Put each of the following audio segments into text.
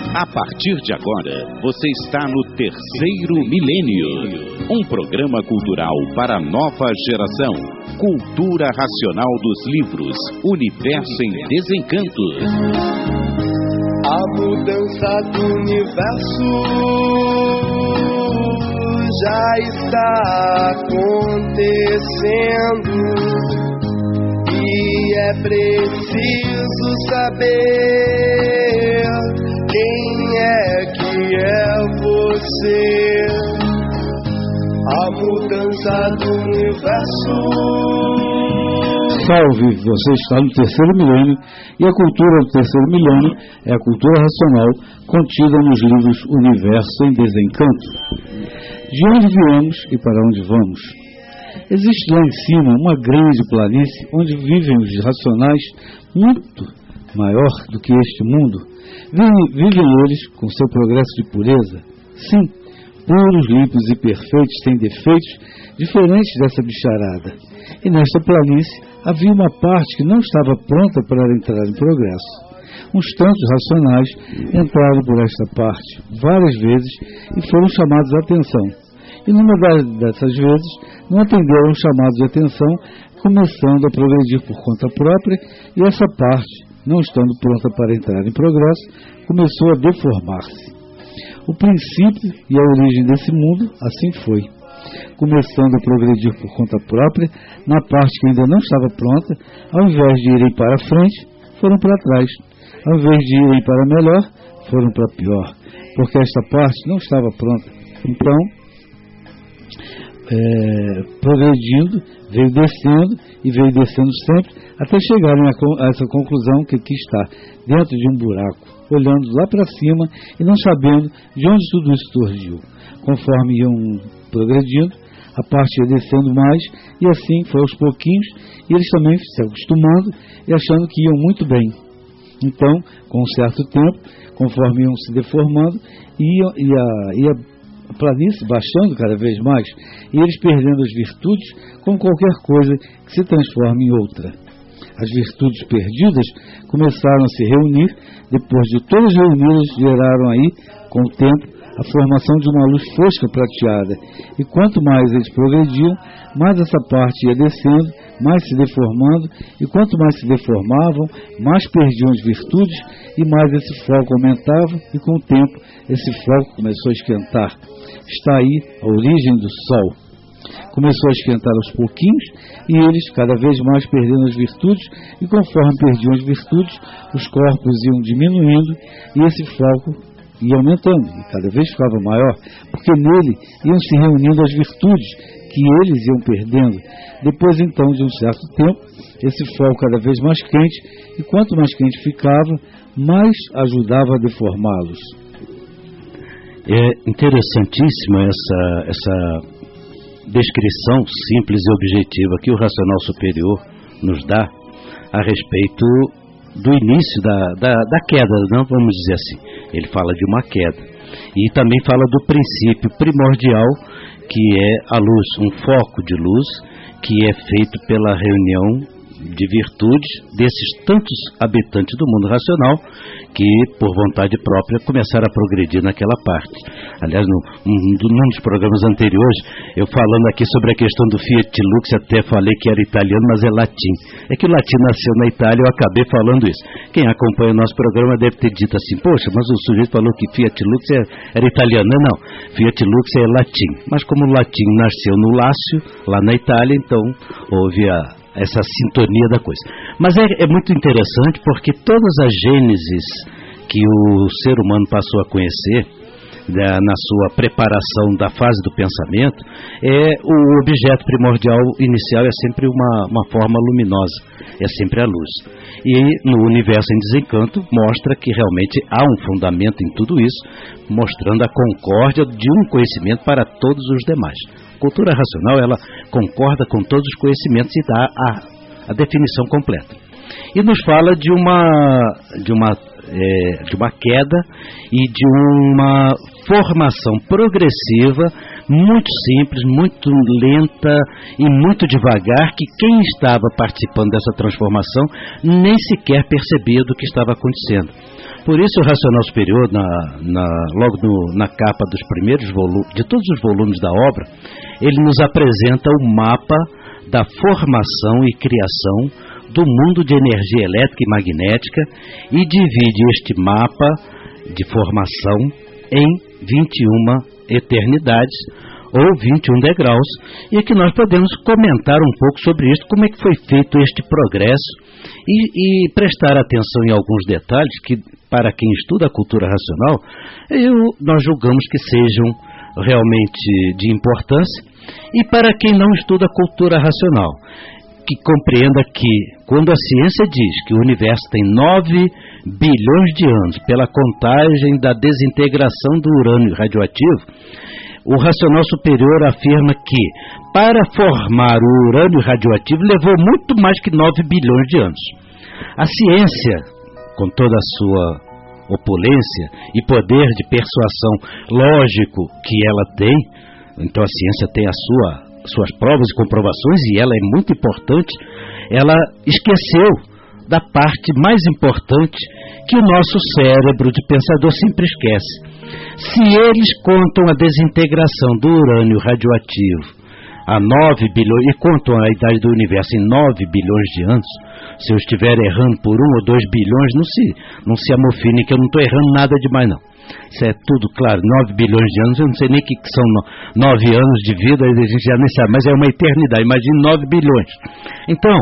A partir de agora, você está no Terceiro Milênio, um programa cultural para a nova geração. Cultura racional dos livros, Universo em Desencanto. A mudança do universo já está acontecendo e é preciso saber quem é você. A mudança do universo. Salve, você está no Terceiro Milênio e a cultura do Terceiro Milênio é a cultura racional contida nos livros Universo em Desencanto. De onde viemos e para onde vamos? Existe lá em cima uma grande planície onde vivem os racionais muito maior do que este mundo. Vivem eles com seu progresso de pureza? Sim, puros, limpos e perfeitos, sem defeitos, diferentes dessa bicharada. E nesta planície havia uma parte que não estava pronta para entrar em progresso. Uns tantos racionais entraram por esta parte várias vezes e foram chamados a atenção. E numa dessas vezes não atenderam os chamados de atenção, começando a progredir por conta própria, e essa parte, não estando pronta para entrar em progresso, começou a deformar-se. O princípio e a origem desse mundo assim foi. Começando a progredir por conta própria, na parte que ainda não estava pronta, ao invés de irem para frente, foram para trás. Ao invés de irem para melhor, foram para pior, porque esta parte não estava pronta. Então, progredindo, veio descendo e veio descendo sempre, até chegarem a essa conclusão que aqui está, dentro de um buraco, olhando lá para cima e não sabendo de onde tudo isso surgiu. Conforme iam progredindo, a parte ia descendo mais, e assim foi aos pouquinhos, e eles também se acostumando e achando que iam muito bem. Então, com um certo tempo, conforme iam se deformando, ia a planície baixando cada vez mais, e eles perdendo as virtudes, como qualquer coisa que se transforma em outra. As virtudes perdidas começaram a se reunir, depois de todas reunidas, geraram aí, com o tempo, a formação de uma luz fosca prateada, e quanto mais eles progrediam, mais essa parte ia descendo, mais se deformando, e quanto mais se deformavam, mais perdiam as virtudes, e mais esse foco aumentava, e com o tempo esse foco começou a esquentar. Está aí a origem do Sol. Começou a esquentar aos pouquinhos, e eles cada vez mais perdendo as virtudes, e conforme perdiam as virtudes, os corpos iam diminuindo, e esse foco ia aumentando, e cada vez ficava maior, porque nele iam se reunindo as virtudes que eles iam perdendo. Depois então de um certo tempo, esse fogo cada vez mais quente, e quanto mais quente ficava, mais ajudava a deformá-los. É interessantíssima essa descrição simples e objetiva que o Racional Superior nos dá a respeito do início da queda, não vamos dizer assim. Ele fala de uma queda. E também fala do princípio primordial, que é a luz, um foco de luz, que é feito pela reunião de virtudes desses tantos habitantes do mundo racional que, por vontade própria, começaram a progredir naquela parte. Aliás, num dos programas anteriores, eu falando aqui sobre a questão do Fiat Lux, até falei que era italiano, mas é latim. É que o latim nasceu na Itália, eu acabei falando isso. Quem acompanha o nosso programa deve ter dito assim, poxa, mas o sujeito falou que Fiat Lux era italiano. Não, Fiat Lux é latim. Mas como o latim nasceu no Lácio, lá na Itália, então houve essa sintonia da coisa. Mas é muito interessante porque todas as gêneses que o ser humano passou a conhecer na sua preparação da fase do pensamento, o objeto primordial inicial é sempre uma forma luminosa, é sempre a luz. E no Universo em Desencanto mostra que realmente há um fundamento em tudo isso, mostrando a concórdia de um conhecimento para todos os demais. A cultura racional, ela concorda com todos os conhecimentos e dá a definição completa. E nos fala de uma queda e de uma formação progressiva, muito simples, muito lenta e muito devagar, que quem estava participando dessa transformação nem sequer percebia do que estava acontecendo. Por isso o Racional Superior, logo na capa dos primeiros volumes, de todos os volumes da obra, ele nos apresenta o mapa da formação e criação do mundo de energia elétrica e magnética e divide este mapa de formação em 21 eternidades ou 21 degraus, e que nós podemos comentar um pouco sobre isso, como é que foi feito este progresso e prestar atenção em alguns detalhes que, para quem estuda a cultura racional, nós julgamos que sejam realmente de importância, e para quem não estuda a cultura racional, que compreenda que, quando a ciência diz que o universo tem 9 bilhões de anos, pela contagem da desintegração do urânio radioativo, o Racional Superior afirma que, para formar o urânio radioativo, levou muito mais que 9 bilhões de anos. A ciência, com toda a sua opulência e poder de persuasão lógico que ela tem, então a ciência tem suas provas e comprovações, e ela é muito importante, ela esqueceu da parte mais importante que o nosso cérebro de pensador sempre esquece. Se eles contam a desintegração do urânio radioativo a 9 bilhões, e contam a idade do universo em 9 bilhões de anos, se eu estiver errando por 1 ou 2 bilhões, não se amofinem que eu não estou errando nada demais não. Isso é tudo claro, 9 bilhões de anos, eu não sei nem o que são 9 anos de vida, a gente já nem sabe, mas é uma eternidade, imagine 9 bilhões. Então,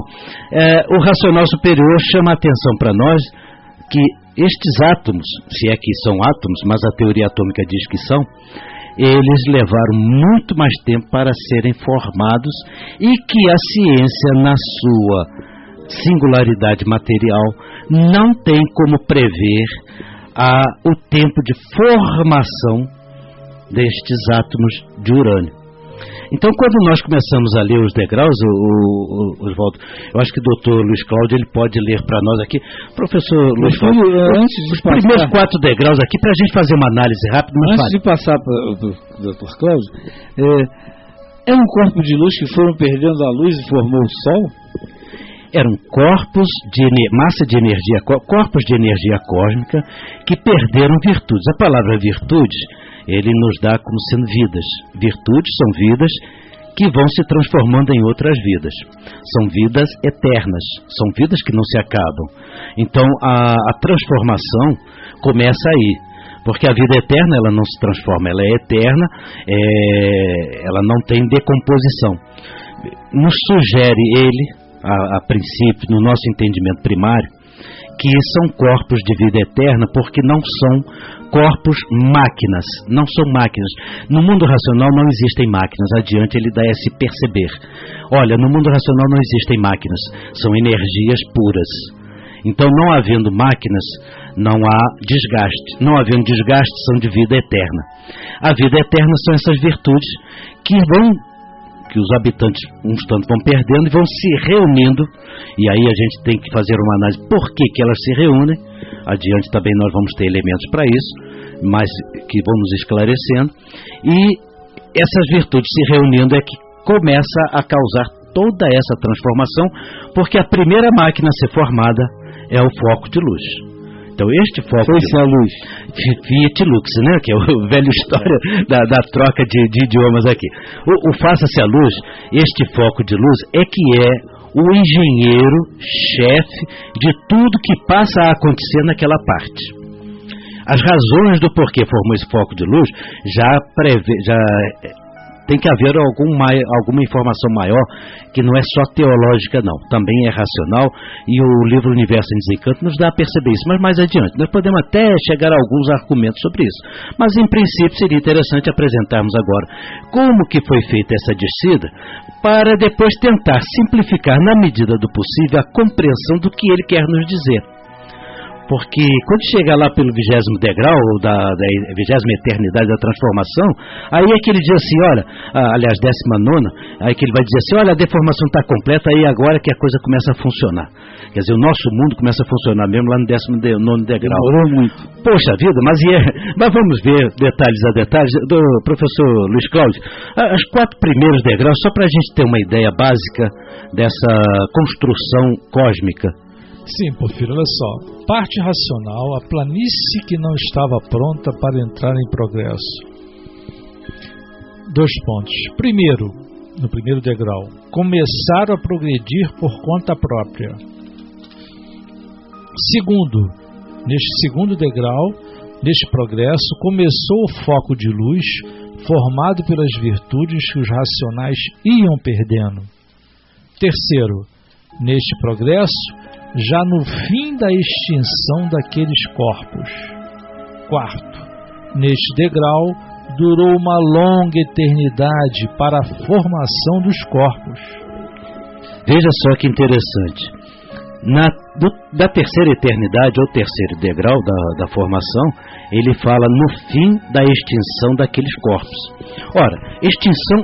o Racional Superior chama a atenção para nós que estes átomos, se é que são átomos, mas a teoria atômica diz que são, eles levaram muito mais tempo para serem formados, e que a ciência, na sua singularidade material, não tem como prever o tempo de formação destes átomos de urânio. Então, quando nós começamos a ler os degraus, Oswaldo, eu acho que o doutor Luiz Cláudio ele pode ler para nós aqui. Professor Luiz Cláudio, os primeiros 4 degraus aqui, para a gente fazer uma análise rápida. Antes de passar para o doutor Cláudio, é um corpo de luz que foram perdendo a luz e formou o Sol? Eram corpos de massa de energia, corpos de energia cósmica que perderam virtudes. A palavra virtudes, ele nos dá como sendo vidas. Virtudes são vidas que vão se transformando em outras vidas. São vidas eternas, são vidas que não se acabam. Então a transformação começa aí, porque a vida eterna ela não se transforma, ela é eterna, ela não tem decomposição. Nos sugere ele, a princípio, no nosso entendimento primário, que são corpos de vida eterna porque não são corpos máquinas, não são máquinas. No mundo racional não existem máquinas, adiante ele dá a se perceber. Olha, no mundo racional não existem máquinas, são energias puras. Então, não havendo máquinas, não há desgaste. Não havendo desgaste, são de vida eterna. A vida eterna são essas virtudes que os habitantes, uns tantos, vão perdendo e vão se reunindo, e aí a gente tem que fazer uma análise por que elas se reúnem. Adiante também nós vamos ter elementos para isso, mas que vão nos esclarecendo, e essas virtudes se reunindo é que começa a causar toda essa transformação, porque a primeira máquina a ser formada é o foco de luz. Então este foco foi-se a luz. Fiat Lux, né? Que é a velha história da troca de idiomas aqui. O faça-se a luz, este foco de luz é que é o engenheiro-chefe de tudo que passa a acontecer naquela parte. As razões do porquê formou esse foco de luz já tem que haver alguma informação maior, que não é só teológica não, também é racional, e o livro Universo em Desencanto nos dá a perceber isso, mas mais adiante nós podemos até chegar a alguns argumentos sobre isso, mas em princípio seria interessante apresentarmos agora como que foi feita essa descida, para depois tentar simplificar na medida do possível a compreensão do que ele quer nos dizer. Porque quando chega lá pelo 20º degrau, ou da 20ª eternidade da transformação, aí é que ele diz assim, olha, aliás, 19ª, aí que ele vai dizer assim, olha, a deformação está completa, aí agora que a coisa começa a funcionar. Quer dizer, o nosso mundo começa a funcionar mesmo lá no 19º degrau. Demorou muito. Poxa vida, mas vamos ver detalhes a detalhes. Do professor Luiz Cláudio, os 4 primeiros degraus, só para a gente ter uma ideia básica dessa construção cósmica. Sim, Porfírio, olha só. Parte racional, a planície que não estava pronta para entrar em progresso. 2 pontos. Primeiro, no primeiro degrau, começaram a progredir por conta própria. Segundo, neste segundo degrau, neste progresso, começou o foco de luz formado pelas virtudes que os racionais iam perdendo. Terceiro, neste progresso, já no fim da extinção daqueles corpos. Quarto, neste degrau, durou uma longa eternidade para a formação dos corpos. Veja só que interessante. Da terceira eternidade, ou terceiro degrau da formação, ele fala no fim da extinção daqueles corpos. Ora, extinção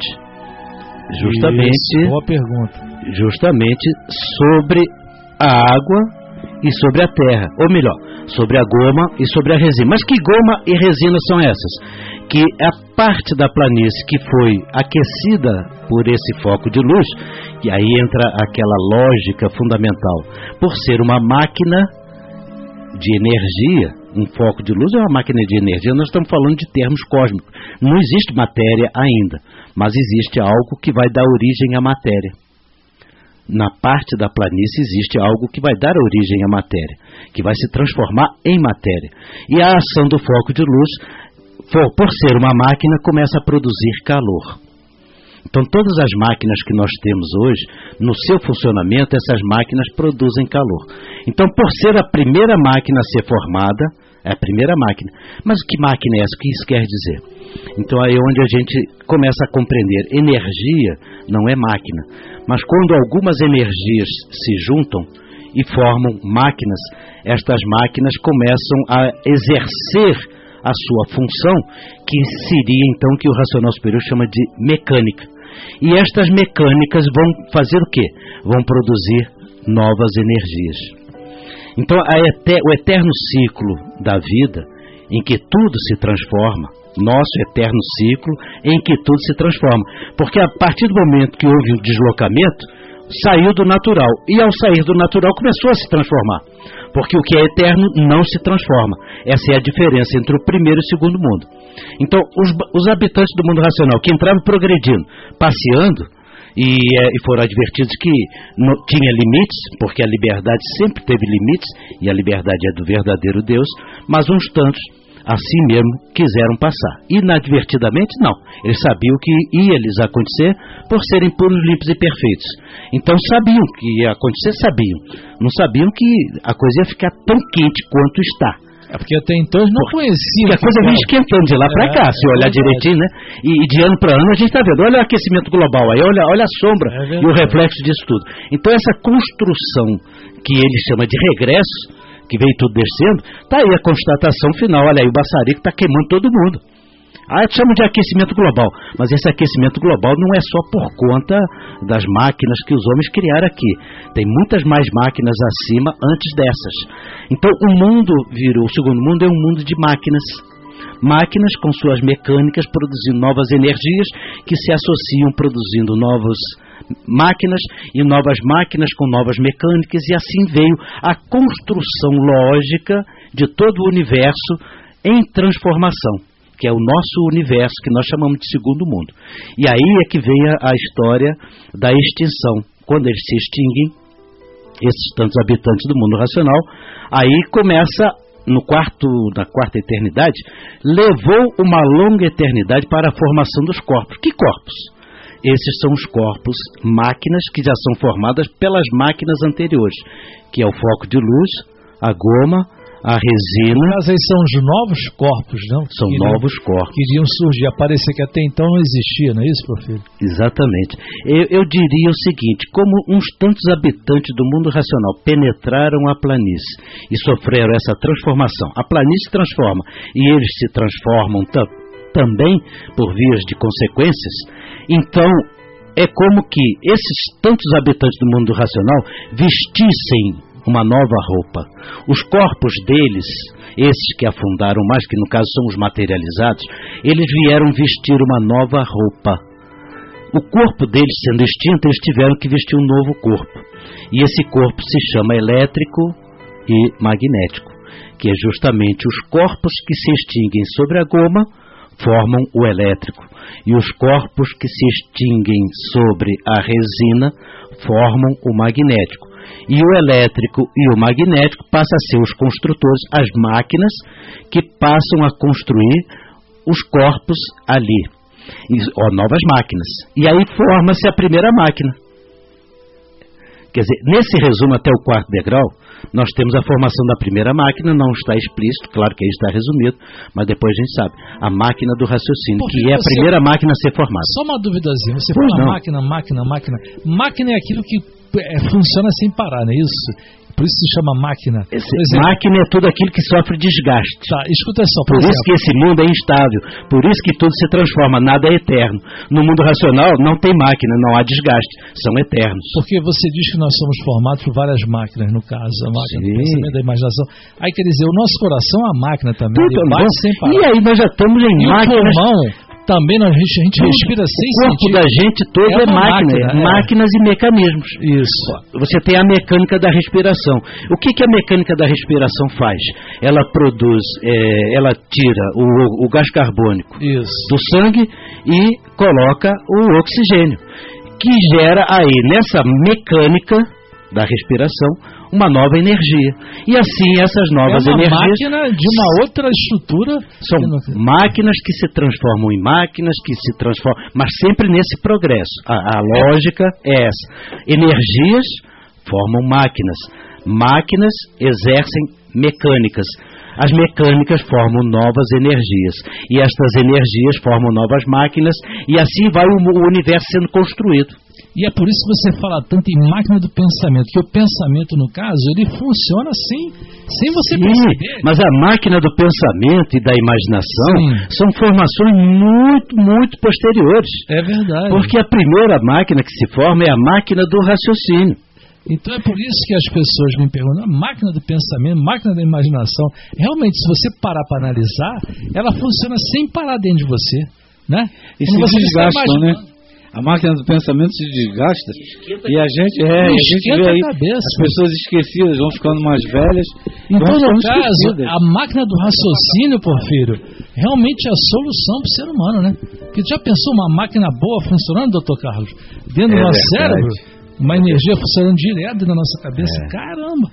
aonde? Justamente, boa pergunta. Justamente sobre a água e sobre a terra, ou melhor, sobre a goma e sobre a resina. Mas que goma e resina são essas? Que a parte da planície que foi aquecida por esse foco de luz, e aí entra aquela lógica fundamental, por ser uma máquina de energia, um foco de luz é uma máquina de energia, nós estamos falando de termos cósmicos. Não existe matéria ainda, mas existe algo que vai dar origem à matéria. Na parte da planície existe algo que vai dar origem à matéria, que vai se transformar em matéria. E a ação do foco de luz, por ser uma máquina, começa a produzir calor. Então todas as máquinas que nós temos hoje, no seu funcionamento, essas máquinas produzem calor. Então, por ser a primeira máquina a ser formada, é a primeira máquina. Mas que máquina é essa? O que isso quer dizer? Então aí é onde a gente começa a compreender. Energia não é máquina. Mas quando algumas energias se juntam e formam máquinas, estas máquinas começam a exercer a sua função, que seria então que o racional superior chama de mecânica. E estas mecânicas vão fazer o quê? Vão produzir novas energias. Então o eterno ciclo da vida, em que tudo se transforma, nosso eterno ciclo em que tudo se transforma. Porque a partir do momento que houve o deslocamento, saiu do natural. E ao sair do natural começou a se transformar. Porque o que é eterno não se transforma. Essa é a diferença entre o primeiro e o segundo mundo. Então, os habitantes do mundo racional que entravam progredindo, passeando, e foram advertidos que não tinha limites, porque a liberdade sempre teve limites, e a liberdade é do verdadeiro Deus, mas uns tantos, assim mesmo, quiseram passar. Inadvertidamente, não. Eles sabiam o que ia lhes acontecer por serem puros, limpos e perfeitos. Então sabiam o que ia acontecer, sabiam. Não sabiam que a coisa ia ficar tão quente quanto está. É porque até então eles não conheciam. Porque a coisa vem esquentando de lá para cá, se olhar direitinho, né? E de ano para ano a gente está vendo, olha o aquecimento global aí, olha a sombra e o reflexo disso tudo. Então essa construção que ele chama de regresso, que veio tudo descendo, está aí a constatação final. Olha aí o baçarico está queimando todo mundo. Chama de aquecimento global, mas esse aquecimento global não é só por conta das máquinas que os homens criaram aqui. Tem muitas mais máquinas acima antes dessas. Então o segundo mundo é um mundo de máquinas. Máquinas com suas mecânicas produzindo novas energias que se associam produzindo novas máquinas e novas máquinas com novas mecânicas, e assim veio a construção lógica de todo o universo em transformação, que é o nosso universo, que nós chamamos de segundo mundo. E aí é que vem a história da extinção. Quando eles se extinguem, esses tantos habitantes do mundo racional, aí começa, na quarta eternidade, levou uma longa eternidade para a formação dos corpos. Que corpos? Esses são os corpos, máquinas que já são formadas pelas máquinas anteriores, que é o foco de luz, a goma, a resina. Mas aí são os novos corpos, não? São novos corpos. Que iriam surgir, aparecer, que até então não existia, não é isso, Porfírio? Exatamente. Eu diria o seguinte, como uns tantos habitantes do mundo racional penetraram a planície e sofreram essa transformação, a planície se transforma e eles se transformam também por vias de consequências, então é como que esses tantos habitantes do mundo racional vestissem uma nova roupa. Os corpos deles, esses que afundaram mais, que no caso são os materializados, eles vieram vestir uma nova roupa. o corpo deles sendo extinto, eles tiveram que vestir um novo corpo. E esse corpo se chama elétrico e magnético, que é justamente os corpos que se extinguem sobre a goma formam o elétrico, e os corpos que se extinguem sobre a resina formam o magnético. E o elétrico e o magnético passam a ser os construtores, as máquinas que passam a construir os corpos ali, novas máquinas. E aí forma-se a primeira máquina. Quer dizer, nesse resumo até o quarto degrau, nós temos a formação da primeira máquina, não está explícito, claro que aí está resumido, mas depois a gente sabe, a máquina do raciocínio, que é a primeira máquina a ser formada. Só uma duvidazinha, você fala máquina. Máquina é aquilo que funciona sem parar, não é isso? Por isso se chama máquina. Máquina é tudo aquilo que sofre desgaste. Tá, escuta só. Por isso que esse mundo é instável. Por isso que tudo se transforma, nada é eterno. No mundo racional não tem máquina, não há desgaste. São eternos. Porque você diz que nós somos formados por várias máquinas, no caso. A máquina do pensamento, da imaginação. Aí quer dizer, o nosso coração é a máquina também. Tudo ele bate sem parar. E aí nós já estamos em máquinas. O pulmão também a gente respira sem sentir. O corpo da gente todo é máquina, máquinas e mecanismos. Isso. Você tem a mecânica da respiração. O que a mecânica da respiração faz? Ela produz, ela tira o gás carbônico do sangue e coloca o oxigênio, que gera aí, nessa mecânica da respiração, uma nova energia. E assim essas novas energias... É uma máquina de uma outra estrutura. São máquinas que se transformam em máquinas, que se transformam... Mas sempre nesse progresso. A lógica é essa. Energias formam máquinas. Máquinas exercem mecânicas. As mecânicas formam novas energias. E estas energias formam novas máquinas. E assim vai o universo sendo construído. E é por isso que você fala tanto em máquina do pensamento, que o pensamento, no caso, ele funciona sem você perceber. Mas a máquina do pensamento e da imaginação são formações muito, muito posteriores. É verdade. Porque a primeira máquina que se forma é a máquina do raciocínio. Então é por isso que as pessoas me perguntam, a máquina do pensamento, máquina da imaginação, realmente, se você parar para analisar, ela funciona sem parar dentro de você, né? E se desgastam, né? A máquina do pensamento se desgasta e a gente vê aí as pessoas esquecidas vão ficando mais velhas. Então, no caso, a máquina do raciocínio, Porfírio, realmente é a solução para o ser humano, né? Porque já pensou uma máquina boa funcionando, doutor Carlos? Dentro do nosso cérebro, uma energia funcionando direto na nossa cabeça. Caramba!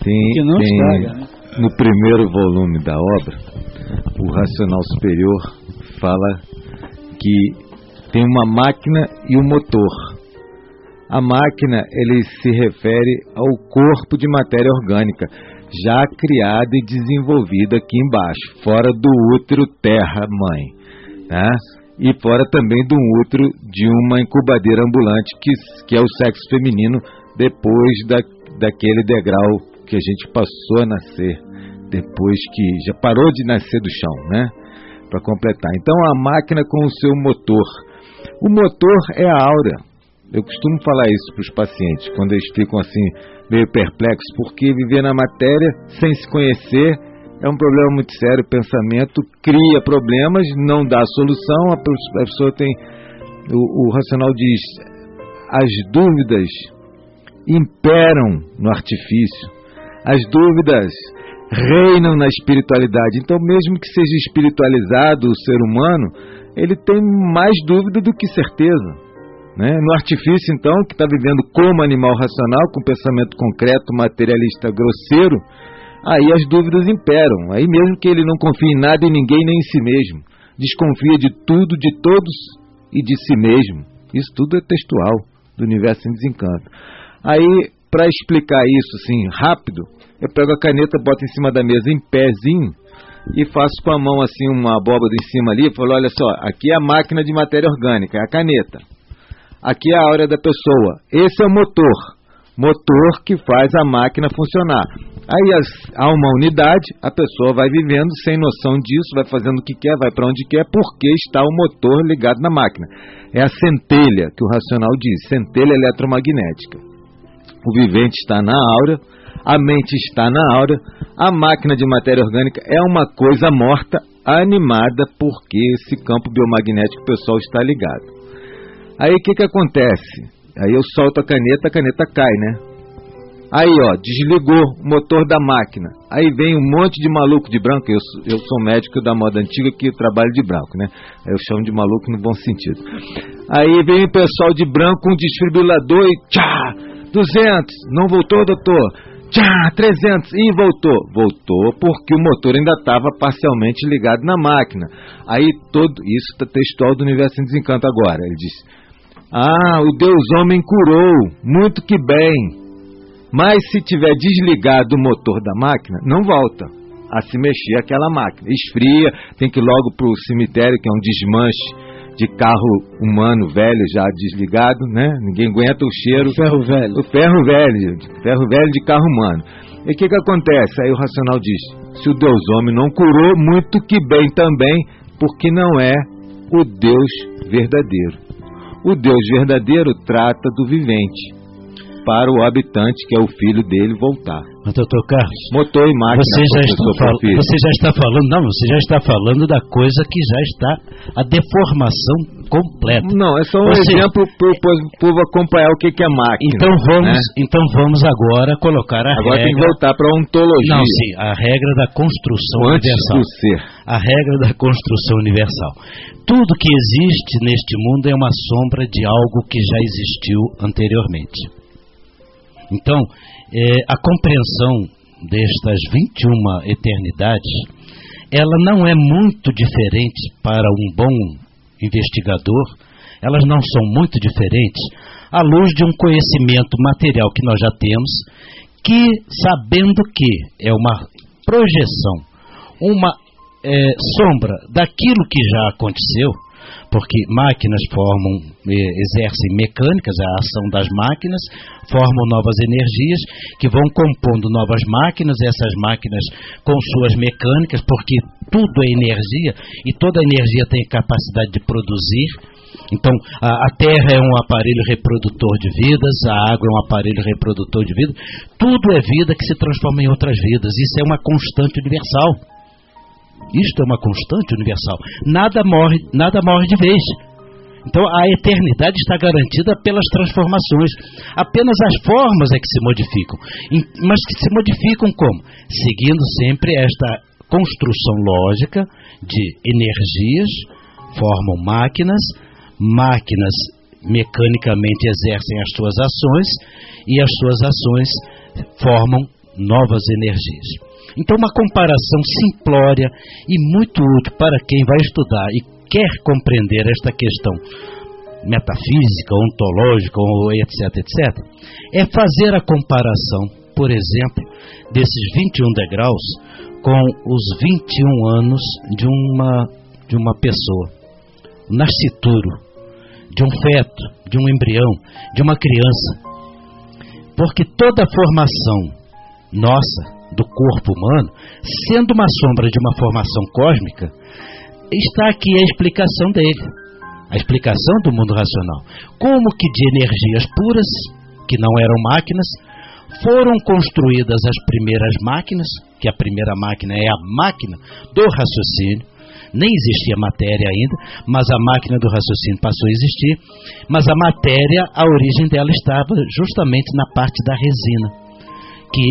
No primeiro volume da obra, o Racional Superior fala que tem uma máquina e um motor. A máquina, ele se refere ao corpo de matéria orgânica, já criada e desenvolvida aqui embaixo, fora do útero terra-mãe, tá? E fora também do útero de uma incubadeira ambulante, que é o sexo feminino, depois daquele degrau que a gente passou a nascer, depois que já parou de nascer do chão, né? Para completar. Então, a máquina com o seu motor. O motor é a aura. Eu costumo falar isso para os pacientes, quando eles ficam assim, meio perplexos, porque viver na matéria sem se conhecer é um problema muito sério. O pensamento cria problemas, não dá solução, a pessoa tem... O racional diz, as dúvidas imperam no artifício, as dúvidas reinam na espiritualidade. Então, mesmo que seja espiritualizado o ser humano, ele tem mais dúvida do que certeza, né? No artifício, então, que está vivendo como animal racional, com pensamento concreto, materialista, grosseiro, aí as dúvidas imperam. Aí mesmo que ele não confie em nada, em ninguém, nem em si mesmo, desconfia de tudo, de todos e de si mesmo. Isso tudo é textual do Universo em Desencanto. Aí, para explicar isso assim rápido, eu pego a caneta, boto em cima da mesa em pezinho e faço com a mão assim uma abóbada em cima ali, e falo, olha só, aqui é a máquina de matéria orgânica, é a caneta. Aqui é a aura da pessoa. Esse é o motor que faz a máquina funcionar. Aí há uma unidade, a pessoa vai vivendo sem noção disso, vai fazendo o que quer, vai para onde quer, porque está o motor ligado na máquina. É a centelha, que o racional diz, centelha eletromagnética. O vivente está na aura, a mente está na aura, a máquina de matéria orgânica é uma coisa morta, animada, porque esse campo biomagnético pessoal está ligado. Aí o que acontece? Aí eu solto a caneta cai, né? Aí, ó, desligou o motor da máquina. Aí vem um monte de maluco de branco. Eu sou médico da moda antiga que trabalho de branco, né? Eu chamo de maluco no bom sentido. Aí vem o pessoal de branco, um desfibrilador e tchá, 200, não voltou, doutor? Tchá, 300, e voltou. Voltou porque o motor ainda estava parcialmente ligado na máquina. Aí isso está textual do Universo em Desencanto agora. Ele diz, o Deus Homem curou, muito que bem. Mas se tiver desligado o motor da máquina, não volta a se mexer aquela máquina. Esfria, tem que ir logo para o cemitério, que é um desmanche de carro humano velho, já desligado, né? Ninguém aguenta o cheiro. Ferro velho. O ferro velho de carro humano. E o que acontece? Aí o racional diz, se o Deus Homem não curou, muito que bem também, porque não é o Deus verdadeiro. O Deus verdadeiro trata do vivente, para o habitante, que é o filho dele, voltar. Mas, doutor Carlos, motor e máquina, você já está falando da coisa que já está a deformação completa. Não, é só um exemplo para o povo acompanhar o que é máquina. Então vamos agora colocar a regra. Agora tem que voltar para a ontologia. Não, sim, a regra da construção universal. Do ser. A regra da construção universal. Tudo que existe neste mundo é uma sombra de algo que já existiu anteriormente. Então, a compreensão destas 21 eternidades, ela não é muito diferente para um bom investigador, elas não são muito diferentes à luz de um conhecimento material que nós já temos, que, sabendo que é uma projeção, uma sombra daquilo que já aconteceu, porque máquinas exercem mecânicas, a ação das máquinas, formam novas energias que vão compondo novas máquinas, essas máquinas com suas mecânicas, porque tudo é energia e toda energia tem capacidade de produzir. Então, a terra é um aparelho reprodutor de vidas, a água é um aparelho reprodutor de vida, tudo é vida que se transforma em outras vidas, isso é uma constante universal. Isto é uma constante universal. Nada morre de vez. Então a eternidade está garantida pelas transformações. Apenas as formas é que se modificam. Mas que se modificam como? Seguindo sempre esta construção lógica de energias, formam máquinas mecanicamente exercem as suas ações e as suas ações formam novas energias. Então, uma comparação simplória e muito útil para quem vai estudar e quer compreender esta questão metafísica, ontológica, etc., é fazer a comparação, por exemplo, desses 21 degraus com os 21 anos de uma pessoa, um nascituro, de um feto, de um embrião, de uma criança. Porque toda a formação nossa, do corpo humano, sendo uma sombra de uma formação cósmica, está aqui a explicação dele, a explicação do mundo racional. Como que de energias puras, que não eram máquinas, foram construídas as primeiras máquinas, que a primeira máquina é a máquina do raciocínio, nem existia matéria ainda, mas a máquina do raciocínio passou a existir, mas a matéria, a origem dela estava justamente na parte da resina, que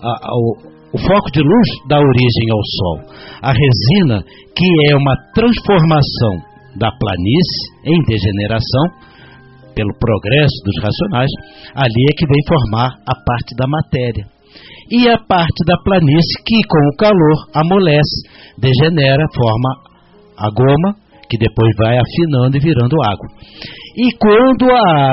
o foco de luz dá origem ao Sol. A resina, que é uma transformação da planície em degeneração, pelo progresso dos racionais, ali é que vem formar a parte da matéria. E a parte da planície, que com o calor amolece, degenera, forma a goma, que depois vai afinando e virando água. E quando a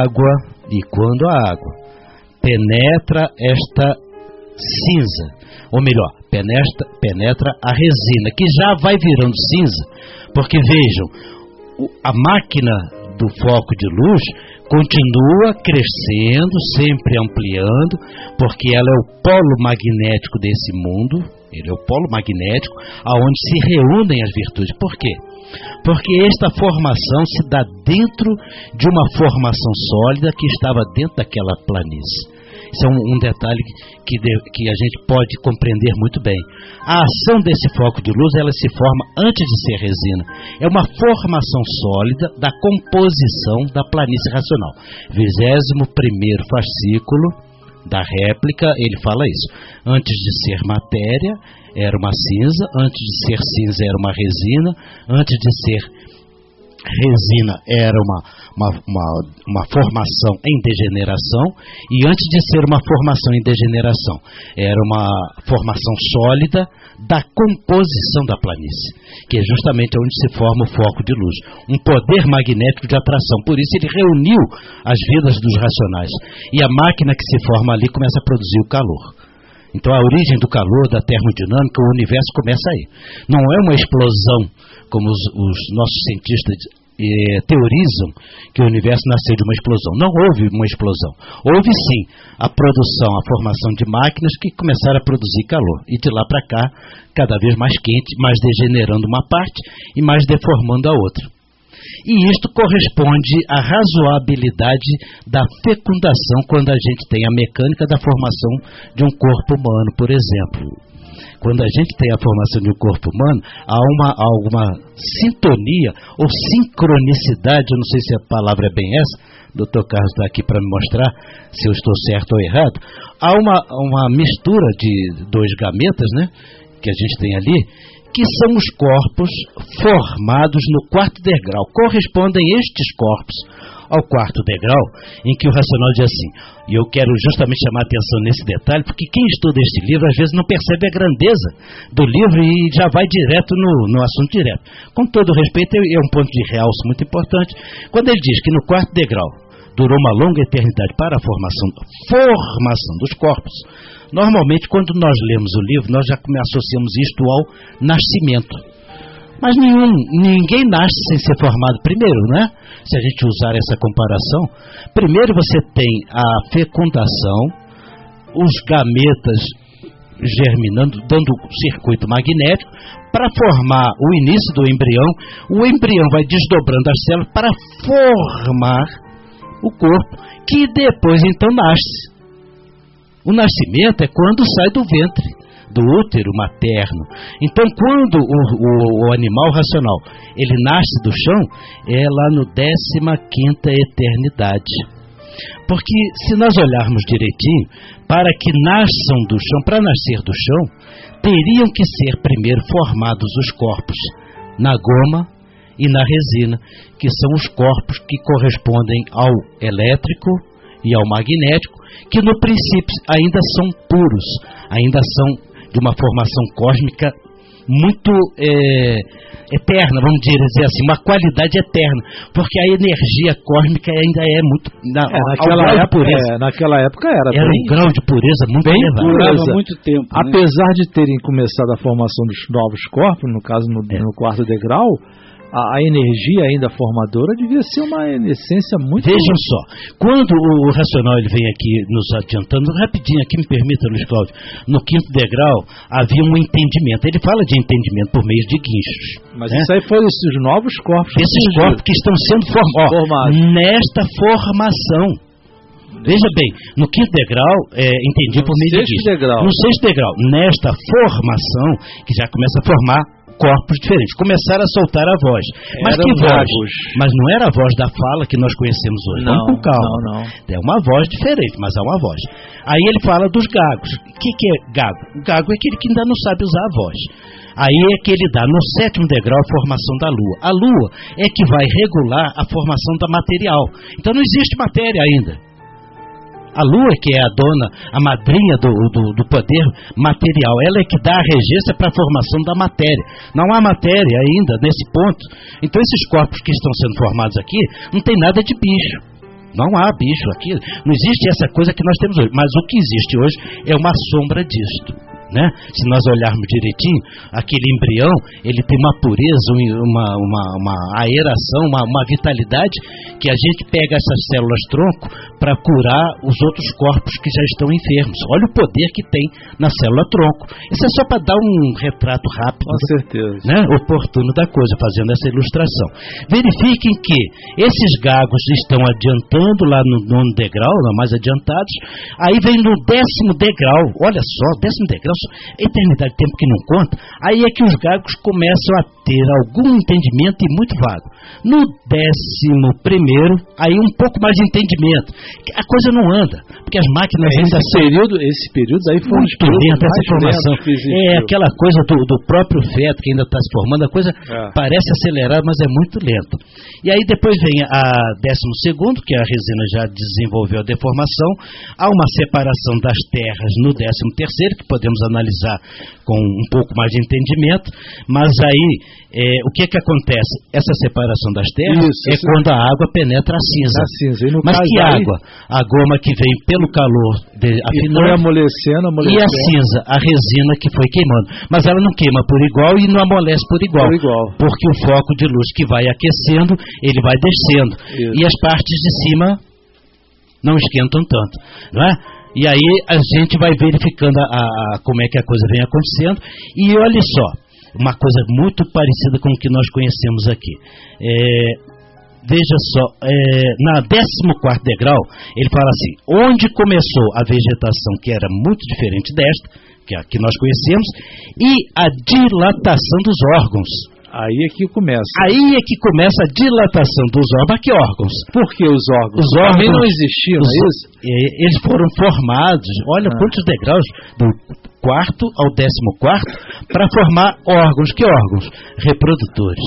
água penetra esta cinza, ou melhor, penetra a resina, que já vai virando cinza, porque vejam, a máquina do foco de luz continua crescendo, sempre ampliando, porque ela é o polo magnético desse mundo, ele é o polo magnético, aonde se reúnem as virtudes. Por quê? Porque esta formação se dá dentro de uma formação sólida que estava dentro daquela planície. Isso é um detalhe que a gente pode compreender muito bem. A ação desse foco de luz, ela se forma antes de ser resina. É uma formação sólida da composição da planície racional. 21º fascículo da réplica, ele fala isso. Antes de ser matéria, era uma cinza. Antes de ser cinza, era uma resina. Antes de ser resina, era uma formação em degeneração. E antes de ser uma formação em degeneração, era uma formação sólida da composição da planície, que é justamente onde se forma o foco de luz, um poder magnético de atração. Por isso ele reuniu as vidas dos racionais, e a máquina que se forma ali começa a produzir o calor. Então a origem do calor, da termodinâmica, o universo começa aí. Não é uma explosão, como os nossos cientistas teorizam, que o universo nasceu de uma explosão. Não houve uma explosão. Houve sim a produção, a formação de máquinas que começaram a produzir calor. E de lá para cá, cada vez mais quente, mais degenerando uma parte e mais deformando a outra. E isto corresponde à razoabilidade da fecundação quando a gente tem a mecânica da formação de um corpo humano, por exemplo. Quando a gente tem a formação de um corpo humano, há alguma sintonia ou sincronicidade, eu não sei se a palavra é bem essa, o Dr. Carlos está aqui para me mostrar se eu estou certo ou errado. Há uma mistura de dois gametas, né, que a gente tem ali, que são os corpos formados no quarto degrau. Correspondem estes corpos ao quarto degrau, em que o racional diz assim, e eu quero justamente chamar a atenção nesse detalhe, porque quem estuda este livro às vezes não percebe a grandeza do livro e já vai direto no assunto direto. Com todo respeito, é um ponto de realce muito importante. Quando ele diz que no quarto degrau durou uma longa eternidade para a formação dos corpos, normalmente quando nós lemos o livro, nós já associamos isto ao nascimento. Mas ninguém nasce sem ser formado primeiro, né? Se a gente usar essa comparação, primeiro você tem a fecundação, os gametas germinando, dando circuito magnético para formar o início do embrião. O embrião vai desdobrando as células para formar o corpo, que depois então nasce. O nascimento é quando sai do ventre, do útero materno. Então, quando o animal racional ele nasce do chão, é lá no 15ª eternidade. Porque se nós olharmos direitinho, para que nasçam do chão, para nascer do chão, teriam que ser primeiro formados os corpos na goma e na resina, que são os corpos que correspondem ao elétrico e ao magnético, que no princípio ainda são puros, ainda são de uma formação cósmica muito eterna, vamos dizer assim, uma qualidade eterna, porque a energia cósmica ainda é muito... naquela época era um grau de pureza muito elevado. Durava muito tempo. Apesar de terem começado a formação dos novos corpos, no caso no quarto degrau, a energia ainda formadora devia ser uma essência muito... Vejam só, quando o racional ele vem aqui nos adiantando, rapidinho aqui, me permita, Luiz Cláudio, no 5º degrau havia um entendimento. Ele fala de entendimento por meio de guinchos. Mas isso aí foi esses novos corpos. Esses corpos que estão sendo formados. Nesta formação. Veja bem, no 5º degrau, entendi por meio de guinchos. No 6º degrau, nesta formação, que já começa a formar corpos diferentes, começaram a soltar a voz. Mas que voz? Mas não era a voz da fala que nós conhecemos hoje. Vamos com calma. Não. É uma voz diferente, mas é uma voz. Aí ele fala dos gagos. O que é gago? O gago é aquele que ainda não sabe usar a voz. Aí é que ele dá no 7º degrau a formação da Lua. A Lua é que vai regular a formação da material. Então não existe matéria ainda. A Lua, que é a dona, a madrinha do poder material, ela é que dá a regência para a formação da matéria. Não há matéria ainda nesse ponto. Então esses corpos que estão sendo formados aqui, não tem nada de bicho. Não há bicho aqui. Não existe essa coisa que nós temos hoje. Mas o que existe hoje é uma sombra disto. né? Se nós olharmos direitinho, aquele embrião, ele tem uma pureza, uma aeração, uma vitalidade, que a gente pega essas células tronco para curar os outros corpos que já estão enfermos. Olha o poder que tem na célula tronco. Isso é só para dar um retrato rápido, com certeza, né? Oportuno da coisa, fazendo essa ilustração. Verifiquem que esses gagos estão adiantando lá no 9º degrau, mais adiantados. Aí vem no 10º degrau, olha só, 10º degrau, eternidade de tempo que não conta. Aí é que os gagos começam a ter algum entendimento e muito vago. No 11º, aí um pouco mais de entendimento. A coisa não anda, porque as máquinas ainda esse período aí foi muito lento, essa formação. Aquela coisa do próprio feto que ainda está se formando, a coisa parece acelerada, mas é muito lenta. E aí depois vem a 12º, que a resina já desenvolveu a deformação. Há uma separação das terras no 13º, que podemos analisar com um pouco mais de entendimento, mas aí o que acontece? Essa separação das terras quando a água penetra a cinza. Mas que água? A goma que vem pelo calor afinando, amolecendo, e a cinza, a resina que foi queimando. Mas ela não queima por igual e não amolece por igual. Porque o foco de luz que vai aquecendo, ele vai descendo. E as partes de cima não esquentam tanto, não é? E aí a gente vai verificando como é que a coisa vem acontecendo. E olha só, uma coisa muito parecida com o que nós conhecemos aqui. Veja só, na 14º degrau, ele fala assim: onde começou a vegetação que era muito diferente desta, que é a que nós conhecemos, e a dilatação dos órgãos. Aí é que começa. Aí é que começa a dilatação dos órgãos. Que órgãos? Por que os órgãos? Os órgãos também não existiam, não é isso? Eles foram formados, olha quantos degraus, do 4º ao 14º, para formar órgãos. Que órgãos? Reprodutores.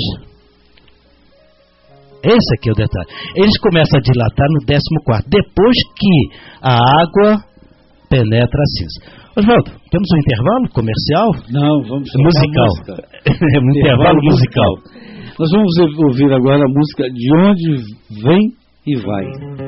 Esse aqui é o detalhe. Eles começam a dilatar no 14º, depois que a água penetra a cinza. Oswaldo, temos um intervalo comercial? Não, vamos musical. É um intervalo musical. Nós vamos ouvir agora a música De Onde Vem e Vai.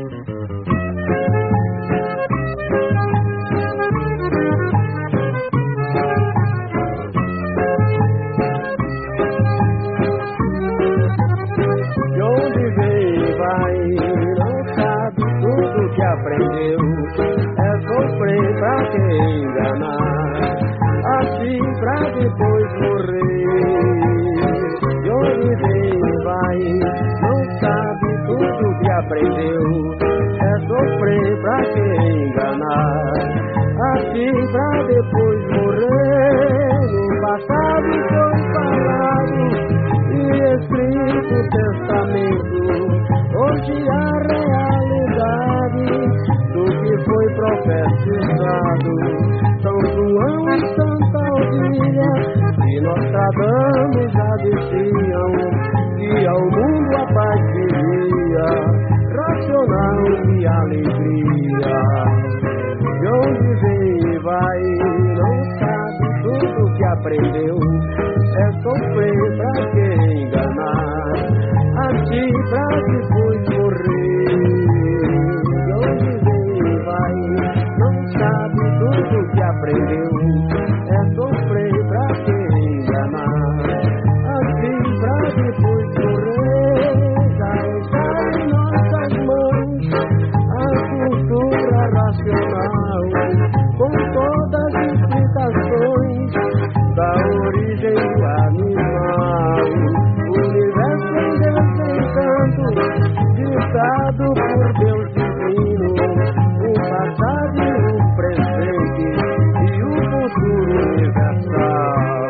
De onde vem e vai, não sabe tudo que aprendeu. É sofrer pra quem enganar, assim pra depois morrer. De onde vem e vai, não sabe tudo que aprendeu. É sofrer pra quem enganar, assim pra depois morrer. No passado foi falado e escrito o testamento, hoje a realidade do que foi profetizado. São João e Santa Alvíria e Nostradamus já diziam que ao mundo a paz viria, racional e alegria. De onde vem e vai, não sabe tudo que aprendeu. É sofrer pra quem enganar, assim pra depois morrer. De onde vem e vai, não sabe tudo que aprendeu. É sofrer pra quem enganar, assim pra depois morrer. Já está em nossas mãos a cultura racional, com todas as explicações da origem do animal. O universo em desencanto, ditado por Deus divino, o passado e o presente e o futuro universal.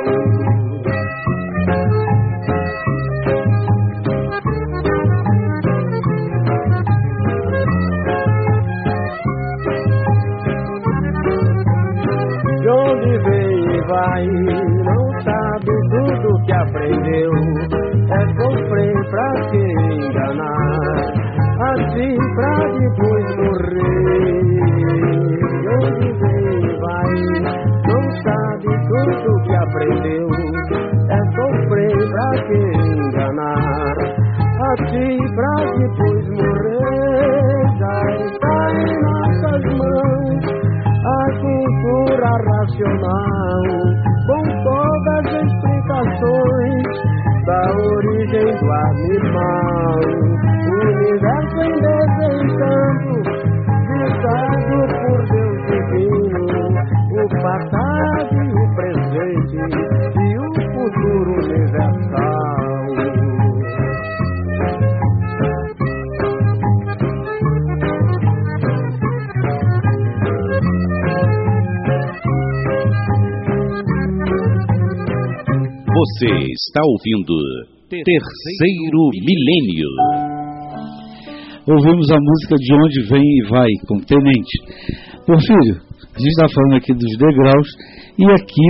De onde vem e vai, não sabe tudo que aprendeu. É sofrer pra quem enganar, assim pra depois morrer. De onde vem e vai, não sabe tudo que aprendeu. É sofrer pra quem enganar, assim pra depois morrer. Já está em nossas mãos a cultura racional, origem do animal. O universo em desencanto, ditado por Deus divino, o passado e o presente e o futuro universal. Você está ouvindo Terceiro Milênio. Ouvimos a música De Onde Vem e Vai, com Tenente. Porfírio, a gente está falando aqui dos degraus, e aqui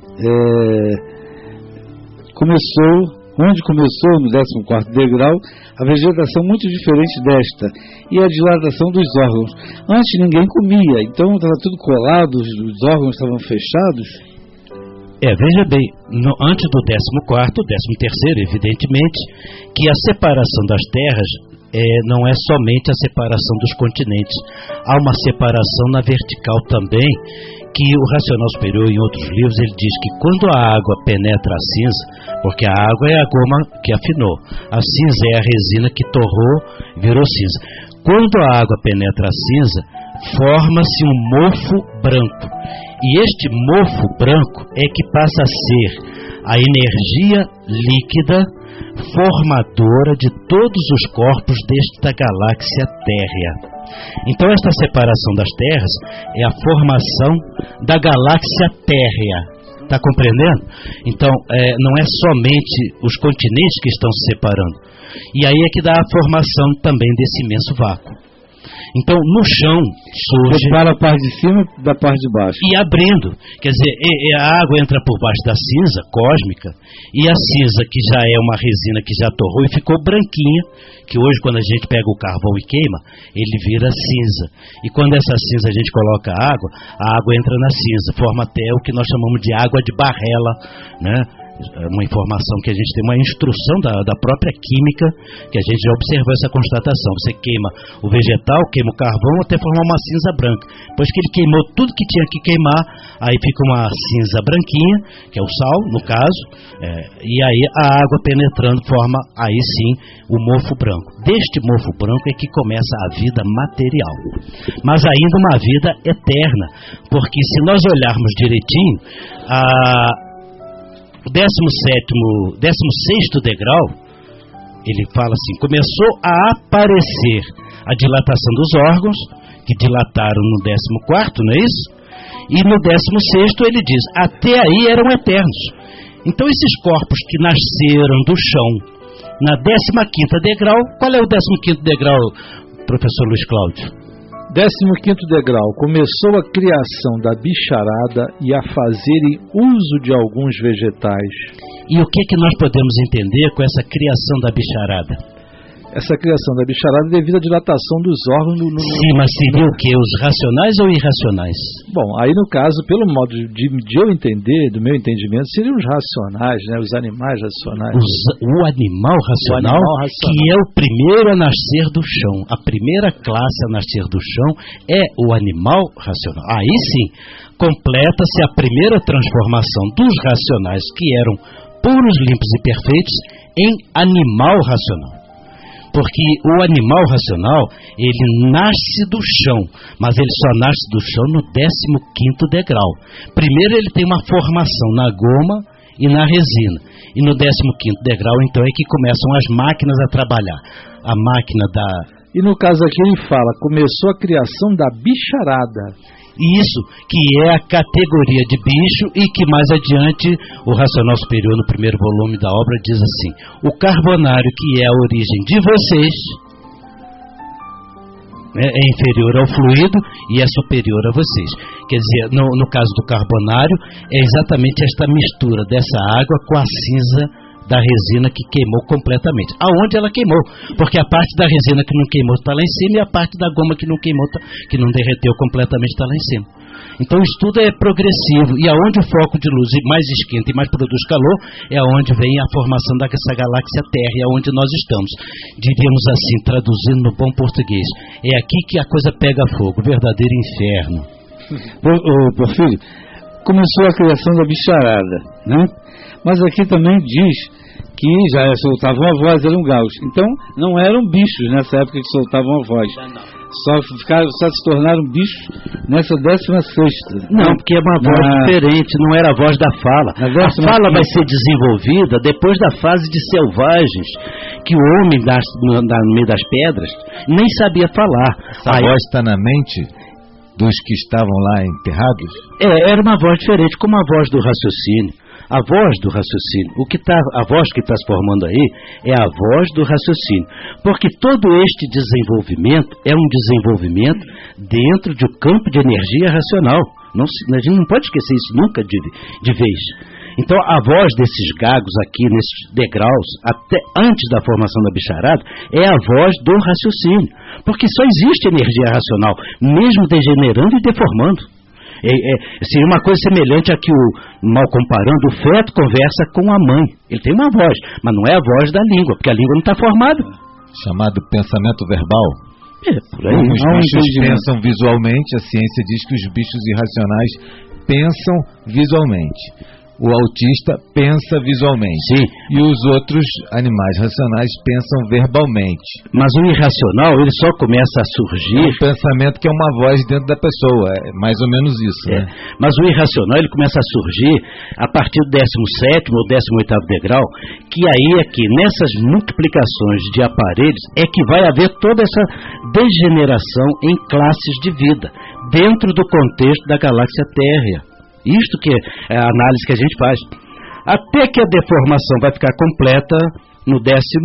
onde começou no 14º degrau, a vegetação muito diferente desta, e a dilatação dos órgãos. Antes ninguém comia, então estava tudo colado, os órgãos estavam fechados. Veja bem, antes do 14º, 13º, evidentemente, que a separação das terras não é somente a separação dos continentes. Há uma separação na vertical também, que o Racional Superior, em outros livros, ele diz que quando a água penetra a cinza, porque a água é a goma que afinou, a cinza é a resina que torrou, virou cinza. Quando a água penetra a cinza, forma-se um mofo branco. E este mofo branco é que passa a ser a energia líquida formadora de todos os corpos desta galáxia térrea. Então esta separação das terras é a formação da galáxia térrea. Está compreendendo? Então não é somente os continentes que estão se separando. E aí é que dá a formação também desse imenso vácuo. Então, no chão surge... Separa a parte de cima da parte de baixo. E abrindo. Quer dizer, a água entra por baixo da cinza cósmica, e a cinza, que já é uma resina que já torrou e ficou branquinha, que hoje, quando a gente pega o carvão e queima, ele vira cinza. E quando essa cinza a gente coloca a água entra na cinza, forma até o que nós chamamos de água de barrela, né? Uma informação que a gente tem, uma instrução da própria química, que a gente já observou essa constatação. Você queima o vegetal, queima o carvão até formar uma cinza branca. Depois que ele queimou tudo que tinha que queimar, aí fica uma cinza branquinha, que é o sal, no caso, e aí a água penetrando forma, aí sim, o mofo branco. Deste mofo branco é que começa a vida material, mas ainda uma vida eterna, porque se nós olharmos direitinho, o 16º degrau, ele fala assim: começou a aparecer a dilatação dos órgãos, que dilataram no 14º, não é isso? E no 16º ele diz, até aí eram eternos. Então esses corpos que nasceram do chão, na 15º degrau, qual é o 15º degrau, professor Luiz Cláudio? 15º degrau, começou a criação da bicharada e a fazerem uso de alguns vegetais. E o que nós podemos entender com essa criação da bicharada? Essa criação da bicharada é devido à dilatação dos órgãos. Sim, mas seria o quê? Os racionais ou irracionais? Bom, aí no caso, pelo modo de eu entender, do meu entendimento, seriam os racionais, né? Os animais racionais. O animal racional, que é o primeiro a nascer do chão. A primeira classe a nascer do chão é o animal racional. Aí sim, completa-se a primeira transformação dos racionais, que eram puros, limpos e perfeitos, em animal racional. Porque o animal racional, ele nasce do chão, mas ele só nasce do chão no 15º degrau. Primeiro ele tem uma formação na goma e na resina. E no 15º degrau, então, é que começam as máquinas a trabalhar. A máquina da... E no caso aqui ele fala, começou a criação da bicharada. Isso, que é a categoria de bicho, e que mais adiante o Racional Superior, no primeiro volume da obra, diz assim: o carbonário, que é a origem de vocês, é inferior ao fluido e é superior a vocês. Quer dizer, no caso do carbonário, é exatamente esta mistura dessa água com a cinza da resina que queimou completamente. Aonde ela queimou? Porque a parte da resina que não queimou está lá em cima, e a parte da goma que não queimou, que não derreteu completamente, está lá em cima. Então o estudo é progressivo, e aonde o foco de luz mais esquenta e mais produz calor, é aonde vem a formação dessa galáxia Terra, é onde nós estamos. Diríamos assim, traduzindo no bom português, é aqui que a coisa pega fogo, verdadeiro inferno. Porfírio, começou a criação da bicharada, né? Mas aqui também diz que já soltavam a voz, eram galos. Então, não eram bichos nessa época que soltavam a voz. Só se tornaram bichos nessa 16ª. Não, porque é uma voz diferente, não era a voz da fala. A fala vai ser desenvolvida depois da fase de selvagens, que o homem no meio das pedras nem sabia falar. A voz está na mente dos que estavam lá enterrados? Era uma voz diferente, como a voz do raciocínio. A voz do raciocínio. A voz que está se formando aí é a voz do raciocínio. Porque todo este desenvolvimento é um desenvolvimento dentro de um campo de energia racional. A gente não pode esquecer isso nunca de vez. Então, a voz desses gagos aqui, nesses degraus, até antes da formação da bicharada, é a voz do raciocínio. Porque só existe energia racional, mesmo degenerando e deformando. Seria uma coisa semelhante a que, mal comparando, o feto conversa com a mãe. Ele tem uma voz, mas não é a voz da língua, porque a língua não está formada. Chamado pensamento verbal. Por aí. Como os bichos pensam visualmente, a ciência diz que os bichos irracionais pensam visualmente. O autista pensa visualmente. Sim. E os outros animais racionais pensam verbalmente. Mas o irracional, ele só começa a surgir... É um pensamento que é uma voz dentro da pessoa. É mais ou menos isso, né? Mas o irracional, ele começa a surgir a partir do 17º ou 18º degrau, que aí é que, nessas multiplicações de aparelhos, é que vai haver toda essa degeneração em classes de vida, dentro do contexto da galáxia térrea. Isto que é a análise que a gente faz. Até que a deformação vai ficar completa no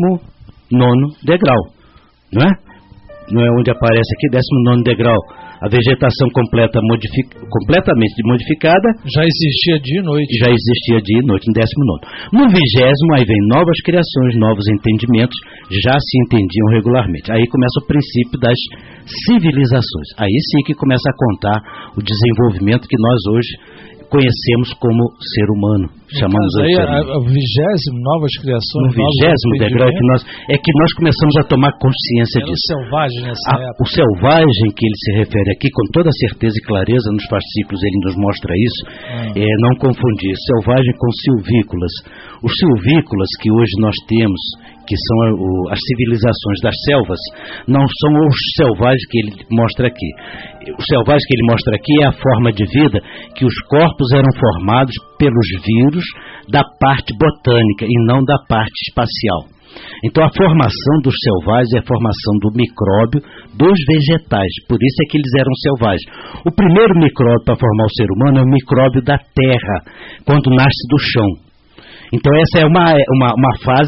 19º degrau. Não é? Não é onde aparece aqui, 19º degrau. A vegetação completamente modificada. Já existia dia e noite. Já existia dia e noite, no 19º. No 20º, aí vem novas criações, novos entendimentos, já se entendiam regularmente. Aí começa o princípio das civilizações. Aí sim que começa a contar o desenvolvimento que nós hoje conhecemos como ser humano. Chamamos aí o 20º, novas criações. No 20º degrau que nós começamos a tomar consciência disso. O selvagem nessa época. O selvagem que ele se refere aqui, com toda certeza e clareza, nos fascículos ele nos mostra isso, não confundir selvagem com silvícolas. Os silvícolas que hoje nós temos, que são as civilizações das selvas, não são os selvagens que ele mostra aqui. Os selvagens que ele mostra aqui é a forma de vida que os corpos eram formados pelos vírus da parte botânica e não da parte espacial. Então a formação dos selvagens é a formação do micróbio dos vegetais, por isso é que eles eram selvagens. O primeiro micróbio para formar o ser humano é o micróbio da terra, quando nasce do chão. Então essa é uma fase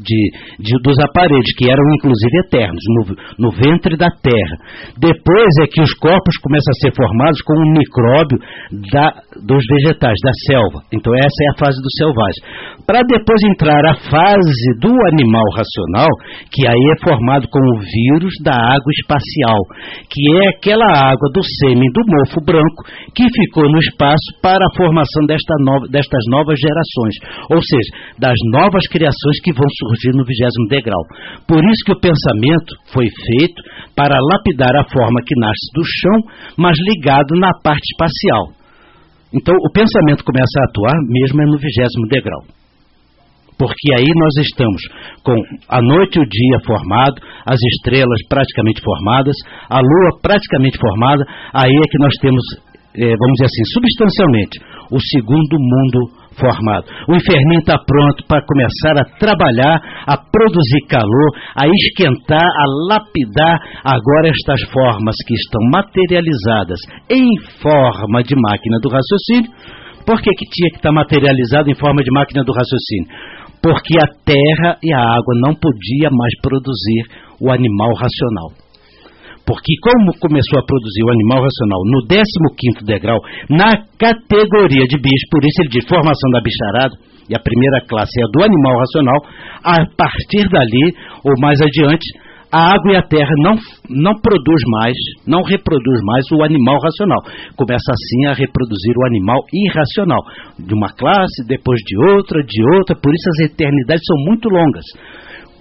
dos aparelhos, que eram inclusive eternos, no ventre da terra. Depois é que os corpos começam a ser formados com um micróbio dos vegetais, da selva. Então essa é a fase do selvagem. Para depois entrar a fase do animal racional, que aí é formado com o vírus da água espacial, que é aquela água do sêmen do mofo branco que ficou no espaço para a formação destas novas gerações. Ou seja, das novas criações que vão surgir no 20º degrau. Por isso que o pensamento foi feito para lapidar a forma que nasce do chão, mas ligado na parte espacial. Então o pensamento começa a atuar mesmo no 20º degrau. Porque aí nós estamos com a noite e o dia formado, as estrelas praticamente formadas, a lua praticamente formada, aí é que nós temos, vamos dizer assim, substancialmente, o segundo mundo formado. O inferninho está pronto para começar a trabalhar, a produzir calor, a esquentar, a lapidar agora estas formas que estão materializadas em forma de máquina do raciocínio. Por que tinha que estar materializado em forma de máquina do raciocínio? Porque a terra e a água não podiam mais produzir o animal racional. Porque como começou a produzir o animal racional no 15º degrau, na categoria de bicho, por isso ele diz formação da bicharada, e a primeira classe é a do animal racional, a partir dali, ou mais adiante, a água e a terra não produz mais, não reproduz mais o animal racional. Começa assim a reproduzir o animal irracional, de uma classe, depois de outra, por isso as eternidades são muito longas.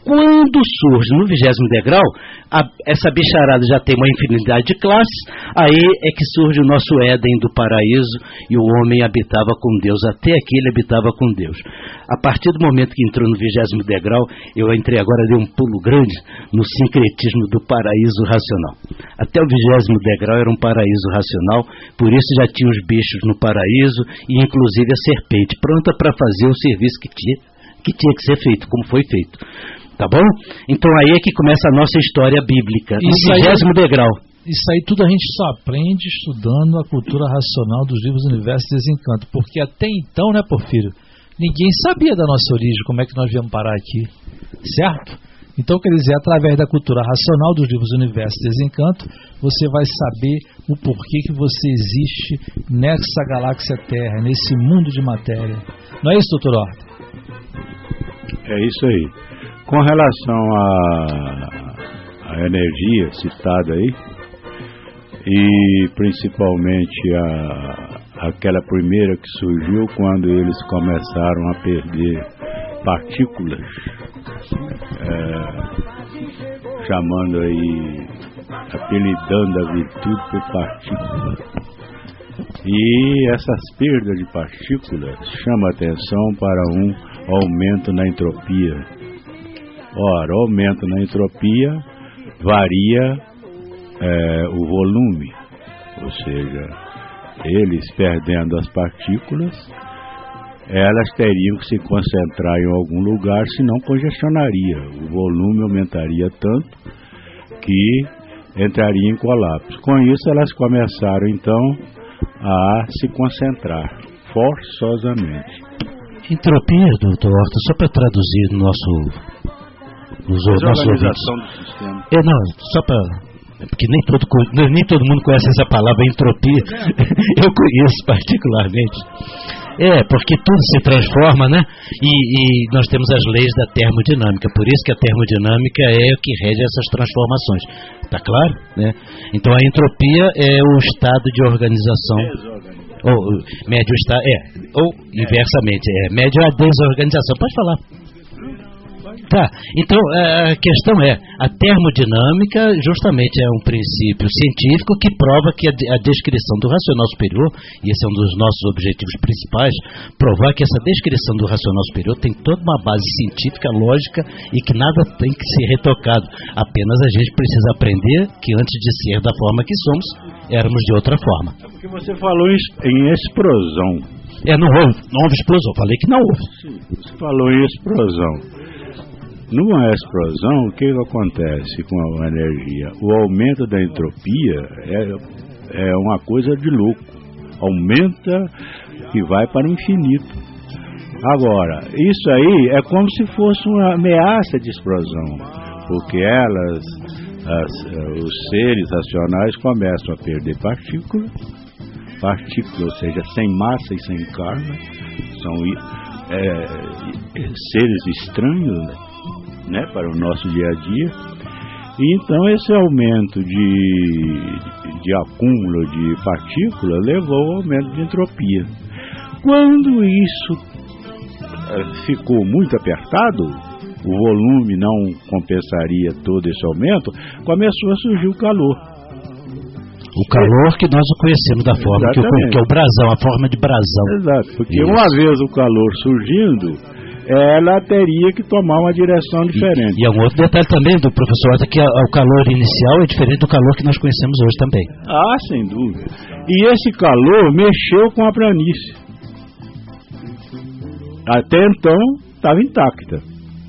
Quando surge no 20º degrau, essa bicharada já tem uma infinidade de classes, aí é que surge o nosso Éden do paraíso, e o homem habitava com Deus, até aqui ele habitava com Deus. A partir do momento que entrou no 20º degrau, eu entrei agora, dei um pulo grande no sincretismo do paraíso racional. Até o 20º degrau era um paraíso racional, por isso já tinha os bichos no paraíso, e inclusive a serpente, pronta para fazer o serviço que tinha que ser feito, como foi feito. Tá bom? Então aí é que começa a nossa história bíblica, no 20º degrau. Isso aí tudo a gente só aprende estudando a cultura racional dos livros Universo e Desencanto, porque até então, né, Porfírio, ninguém sabia da nossa origem, como é que nós viemos parar aqui, certo? Então, quer dizer, através da cultura racional dos livros Universo e Desencanto, você vai saber o porquê que você existe nessa galáxia Terra, nesse mundo de matéria. Não é isso, doutor Horta? É isso aí. Com relação à energia citada aí, e principalmente aquela primeira que surgiu quando eles começaram a perder partículas, chamando aí, apelidando a virtude por partícula. E essas perdas de partículas chamam a atenção para um aumento na entropia. Ora, o aumento na entropia varia o volume, ou seja, eles perdendo as partículas, elas teriam que se concentrar em algum lugar, senão congestionaria. O volume aumentaria tanto que entraria em colapso. Com isso, elas começaram então a se concentrar forçosamente. Entropia, doutor Horta, só para traduzir no nosso... Desorganização do sistema. Não, só para... Porque nem todo mundo conhece essa palavra entropia. Eu conheço particularmente. Porque tudo se transforma, né? E nós temos as leis da termodinâmica. Por isso que a termodinâmica é o que rege essas transformações. Tá claro? Né? Então a entropia é o estado de organização. Inversamente. Médio é a desorganização. Pode falar. Tá, então a questão é, a termodinâmica justamente é um princípio científico que prova que a descrição do racional superior, e esse é um dos nossos objetivos principais, provar que essa descrição do racional superior tem toda uma base científica, lógica, e que nada tem que ser retocado, apenas a gente precisa aprender que antes de ser da forma que somos, éramos de outra forma. É porque você falou em explosão. Não houve explosão, falei que não houve. Sim, você falou em explosão. Numa explosão, o que acontece com a energia? O aumento da entropia é uma coisa de louco. Aumenta e vai para o infinito. Agora, isso aí é como se fosse uma ameaça de explosão, porque os seres racionais começam a perder partículas, ou seja, sem massa e sem carga, são seres estranhos, né, para o nosso dia a dia. E então esse aumento de acúmulo de partículas levou ao aumento de entropia. Quando isso ficou muito apertado, o volume não compensaria todo esse aumento, começou a surgir o calor. O calor que nós o conhecemos da forma que é o brasão, a forma de brasão. Exato, porque uma vez o calor surgindo, ela teria que tomar uma direção diferente. E um outro detalhe também do professor Horta, que o calor inicial é diferente do calor que nós conhecemos hoje também. Sem dúvida. E esse calor mexeu com a planície. Até então estava intacta.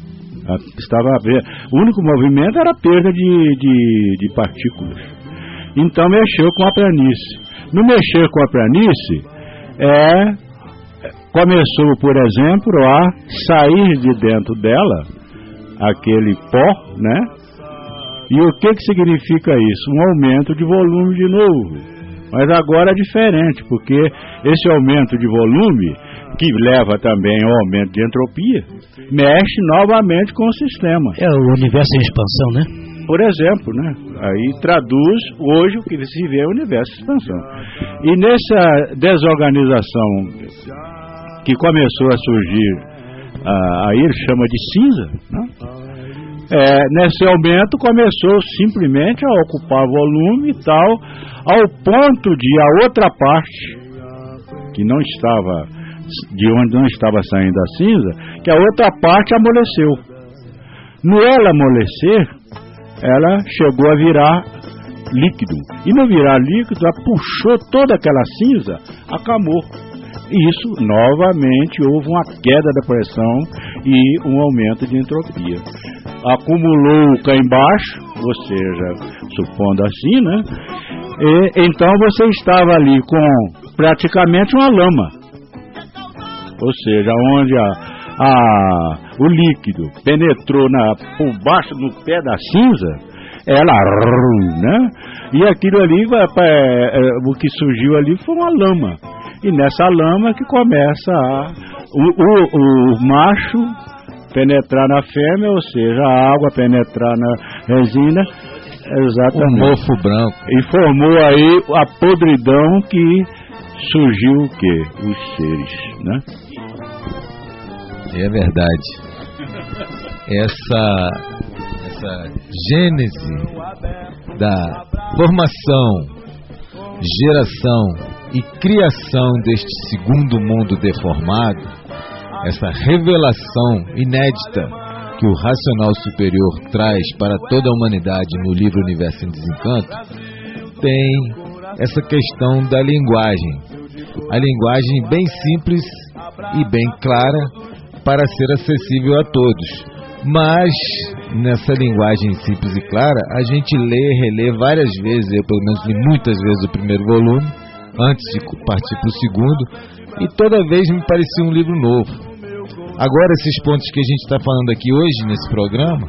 O único movimento era a perda de partículas. Então mexeu com a planície. No mexer com a planície, começou, por exemplo, a sair de dentro dela aquele pó, né? E o que significa isso? Um aumento de volume de novo. Mas agora é diferente, porque esse aumento de volume, que leva também ao aumento de entropia, mexe novamente com o sistema. O universo em expansão, né? Por exemplo, né? Aí traduz hoje o que se vê é o universo em expansão. E nessa desorganização que começou a surgir, aí ele chama de cinza, né? nesse aumento começou simplesmente a ocupar volume e tal, ao ponto de a outra parte, que não estava, de onde não estava saindo a cinza, que a outra parte amoleceu. No ela amolecer, ela chegou a virar líquido. E no virar líquido, ela puxou toda aquela cinza, acamou. E isso, novamente, houve uma queda da pressão e um aumento de entropia. Acumulou cá embaixo, ou seja, supondo assim, né? E, então você estava ali com praticamente uma lama. Ou seja, onde o líquido penetrou por baixo no pé da cinza, ela, né? E aquilo ali, o que surgiu ali foi uma lama. E nessa lama que começa o macho penetrar na fêmea, ou seja, a água penetrar na resina, exatamente. O mofo branco. E formou aí a podridão que surgiu o quê? Os seres, né? É verdade. Essa gênese da formação, geração e criação deste segundo mundo deformado, essa revelação inédita que o racional superior traz para toda a humanidade no livro Universo em Desencanto, tem essa questão da linguagem. A linguagem bem simples e bem clara para ser acessível a todos. Mas nessa linguagem simples e clara, a gente lê, relê várias vezes, eu pelo menos li muitas vezes o primeiro volume, antes de partir para o segundo, e toda vez me parecia um livro novo. Agora, esses pontos que a gente está falando aqui hoje, nesse programa,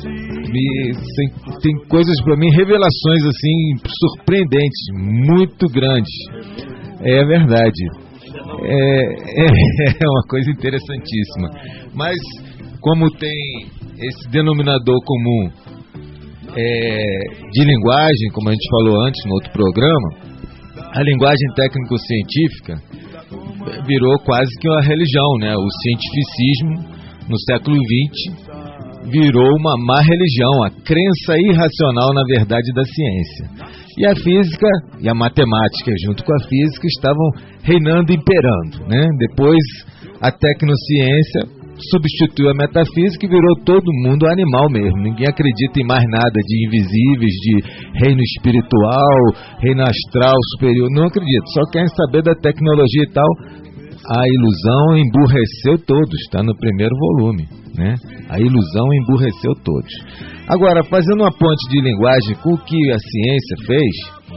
tem coisas para mim, revelações assim, surpreendentes, muito grandes. É verdade. É uma coisa interessantíssima. Mas, como tem esse denominador comum de linguagem, como a gente falou antes no outro programa, a linguagem técnico-científica virou quase que uma religião, né? O cientificismo, no século XX, virou uma má religião, a crença irracional na verdade da ciência. E a física e a matemática, junto com a física, estavam reinando e imperando, né? Depois, a tecnociência substituiu a metafísica e virou todo mundo animal mesmo. Ninguém acredita em mais nada de invisíveis, de reino espiritual, reino astral superior. Não acredito, só querem saber da tecnologia e tal. A ilusão emburreceu todos, está no primeiro volume, né? A ilusão emburreceu todos. Agora, fazendo uma ponte de linguagem com o que a ciência fez,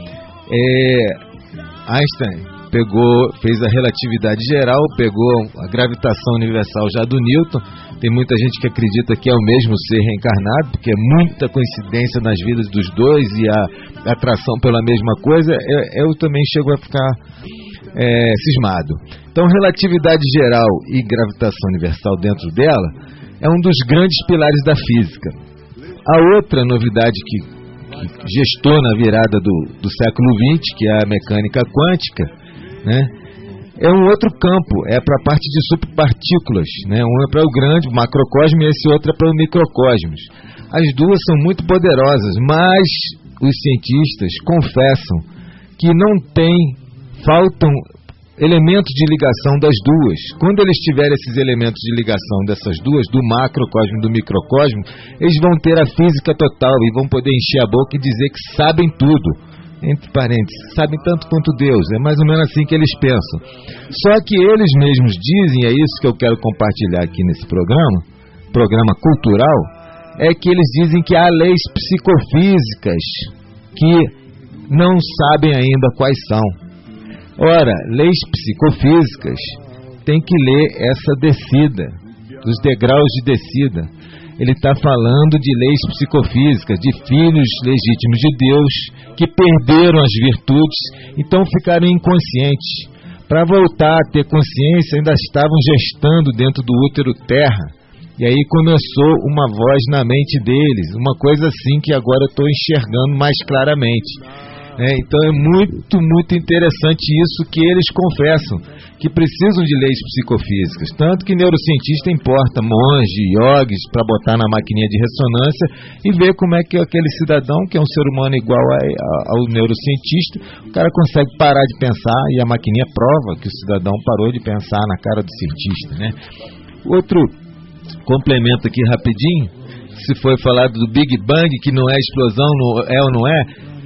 Einstein fez a relatividade geral, pegou a gravitação universal já do Newton. Tem muita gente que acredita que é o mesmo ser reencarnado, porque é muita coincidência nas vidas dos dois e a atração pela mesma coisa. Eu também chego a ficar cismado. Então, relatividade geral e gravitação universal dentro dela é um dos grandes pilares da física. A outra novidade que gestou na virada do século XX, que é a mecânica quântica, né? É um outro campo, é para a parte de superpartículas, né? Um é para o grande, o macrocosmo, e esse outro é para o microcosmos. As duas são muito poderosas, mas os cientistas confessam que faltam elementos de ligação das duas. Quando eles tiverem esses elementos de ligação dessas duas, do macrocosmo e do microcosmo, eles vão ter a física total e vão poder encher a boca e dizer que sabem tudo. Entre parênteses, sabem tanto quanto Deus. É mais ou menos assim que eles pensam. Só que eles mesmos dizem, é isso que eu quero compartilhar aqui nesse programa cultural, é que eles dizem que há leis psicofísicas que não sabem ainda quais são. Ora, leis psicofísicas tem que ler essa descida, os degraus de descida. Ele está falando de leis psicofísicas, de filhos legítimos de Deus que perderam as virtudes, então ficaram inconscientes. Para voltar a ter consciência, ainda estavam gestando dentro do útero terra. E aí começou uma voz na mente deles, uma coisa assim que agora eu estou enxergando mais claramente. Então é muito, muito interessante isso que eles confessam, que precisam de leis psicofísicas. Tanto que neurocientista importa monge, yogis, para botar na maquininha de ressonância e ver como é que aquele cidadão, que é um ser humano igual ao neurocientista, o cara consegue parar de pensar, e a maquininha prova que o cidadão parou de pensar na cara do cientista, né? Outro complemento aqui rapidinho, se foi falado do Big Bang, que não é explosão, é ou não é?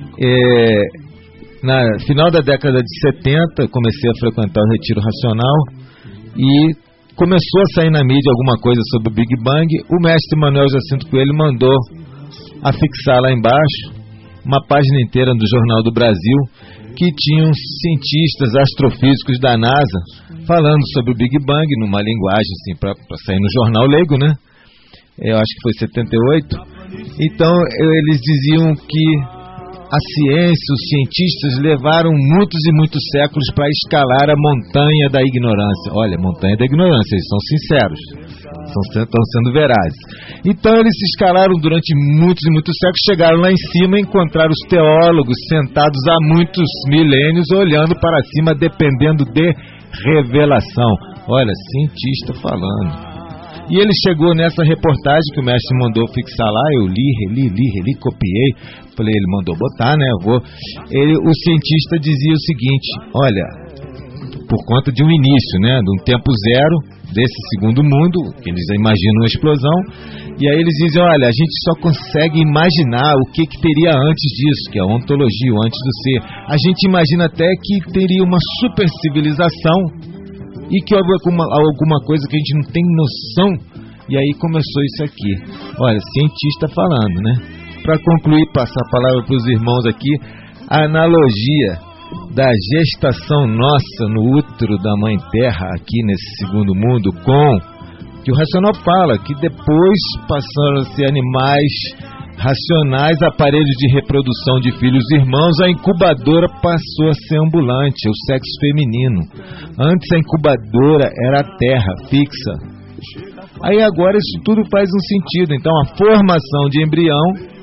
Na final da década de 70, eu comecei a frequentar o Retiro Racional e começou a sair na mídia alguma coisa sobre o Big Bang. O mestre Manuel Jacinto Coelho mandou afixar lá embaixo uma página inteira do Jornal do Brasil, que tinham cientistas astrofísicos da NASA falando sobre o Big Bang numa linguagem assim, para sair no jornal leigo, né? Eu acho que foi 78. Então eles diziam que a ciência, os cientistas levaram muitos e muitos séculos para escalar a montanha da ignorância. Olha, montanha da ignorância, eles são sinceros, estão sendo verazes. Então eles se escalaram durante muitos e muitos séculos, chegaram lá em cima e encontraram os teólogos sentados há muitos milênios, olhando para cima, dependendo de revelação. Olha, cientista falando. E ele chegou nessa reportagem que o mestre mandou fixar lá, eu li, copiei. Falei, ele mandou botar, né? O cientista dizia o seguinte: olha, por conta de um início, né? De um tempo zero desse segundo mundo, que eles imaginam uma explosão, e aí eles dizem, olha, a gente só consegue imaginar o que teria antes disso, que é a ontologia, o antes do ser. A gente imagina até que teria uma super civilização e que houve alguma coisa que a gente não tem noção, e aí começou isso aqui. Olha, cientista falando, né? Para concluir, passar a palavra para os irmãos aqui, a analogia da gestação nossa no útero da Mãe Terra, aqui nesse segundo mundo, que o Racional fala, que depois passaram a ser animais racionais, aparelhos de reprodução de filhos e irmãos, a incubadora passou a ser ambulante, o sexo feminino. Antes a incubadora era a terra, fixa. Aí agora isso tudo faz um sentido. Então a formação de embrião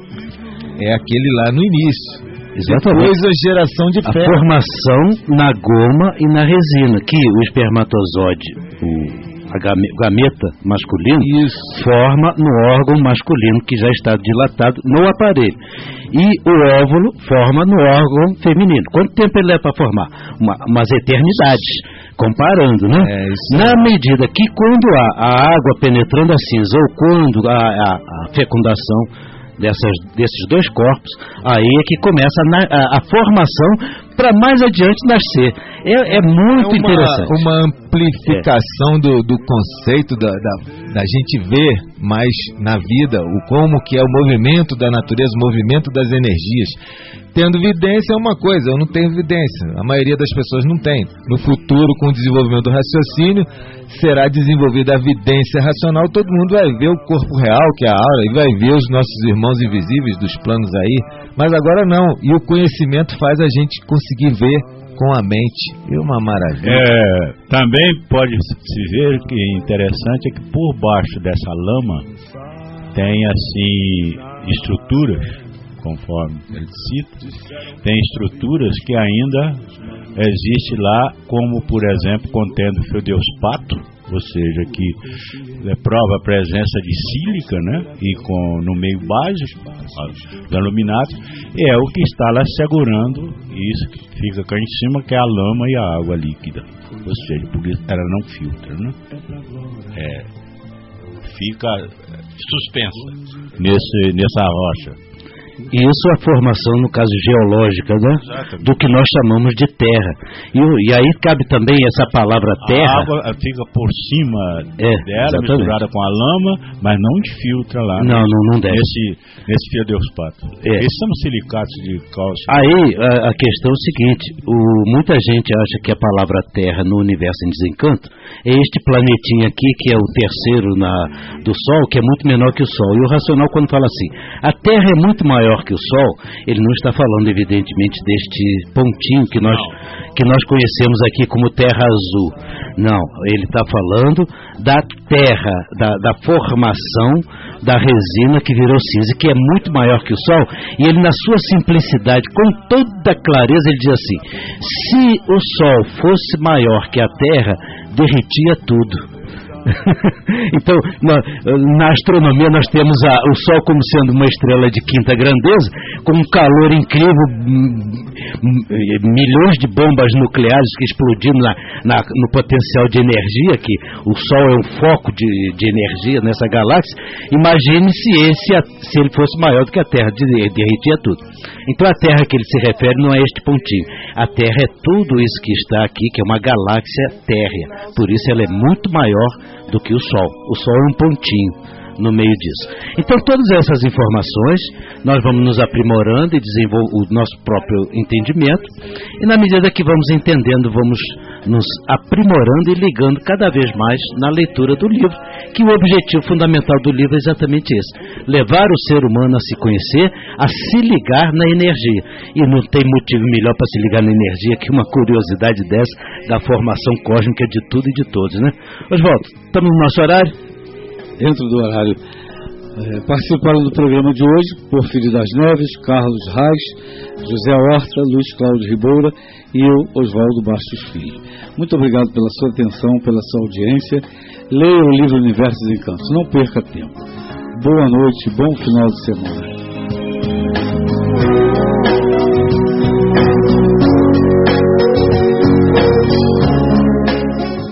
é aquele lá no início. Exatamente. Depois a geração de fêmea. A formação na goma e na resina, que o espermatozoide, a gameta masculino, forma no órgão masculino que já está dilatado no aparelho, e o óvulo forma no órgão feminino. Quanto tempo ele leva para formar? Umas eternidades, comparando, né? Na medida que quando a água penetrando a cinza, ou quando a fecundação desses dois corpos, aí é que começa a formação para mais adiante nascer. É muito interessante. Uma amplificação do conceito da gente ver mais na vida como que é o movimento da natureza, o movimento das energias. Tendo evidência é uma coisa, eu não tenho evidência, a maioria das pessoas não tem. No futuro, com o desenvolvimento do raciocínio, será desenvolvida a evidência racional, todo mundo vai ver o corpo real, que é a aura, e vai ver os nossos irmãos invisíveis dos planos aí, mas agora não, e o conhecimento faz a gente conseguir ver com a mente, é uma maravilha. Também pode-se ver que interessante é que por baixo dessa lama tem assim estruturas, conforme ele cita, tem estruturas que ainda existe lá, como por exemplo contendo feldespato, ou seja, que prova a presença de sílica, né, e no meio básico do aluminato, é o que está lá segurando isso que fica cá em cima, que é a lama e a água líquida, ou seja, porque ela não filtra, né? Fica suspensa nessa rocha. Isso é a formação, no caso geológica, né? Do que nós chamamos de terra. E aí cabe também essa palavra terra. A água fica por cima dela, misturada com a lama, mas não infiltra lá. Não deve. Nesse feldespato. Esses são silicatos de cálcio. Aí a questão é o seguinte: muita gente acha que a palavra terra no universo em desencanto é este planetinha aqui, que é o terceiro do Sol, que é muito menor que o Sol. E o Racional, quando fala assim, a Terra é muito maior maior que o Sol, ele não está falando, evidentemente, deste pontinho que nós conhecemos aqui como Terra Azul. Não, ele está falando da Terra, da formação da resina que virou cinza, que é muito maior que o Sol, e ele, na sua simplicidade, com toda clareza, ele diz assim: se o Sol fosse maior que a Terra, derretia tudo. Então, na astronomia nós temos o Sol como sendo uma estrela de quinta grandeza, com um calor incrível, milhões de bombas nucleares que explodindo no potencial de energia, que o Sol é um foco de energia nessa galáxia. Imagine se ele fosse maior do que a Terra, derretia tudo. Então a Terra que ele se refere não é este pontinho. A Terra é tudo isso que está aqui, que é uma galáxia térrea. Por isso ela é muito maior do que o Sol. O Sol é um pontinho no meio disso. Então todas essas informações nós vamos nos aprimorando e desenvolvendo o nosso próprio entendimento, e na medida que vamos entendendo, vamos nos aprimorando e ligando cada vez mais na leitura do livro, que o objetivo fundamental do livro é exatamente esse: levar o ser humano a se conhecer, a se ligar na energia. E não tem motivo melhor para se ligar na energia que uma curiosidade dessa da formação cósmica de tudo e de todos, né? Oswaldo, estamos no nosso horário? Dentro do horário. Participaram do programa de hoje Porfírio das Neves, Carlos Reis, José Horta, Luiz Cláudio Ribeira e eu, Oswaldo Bastos Filho. Muito obrigado pela sua atenção, pela sua audiência. Leia o livro Universo dos Encantos, não perca tempo. Boa noite, bom final de semana.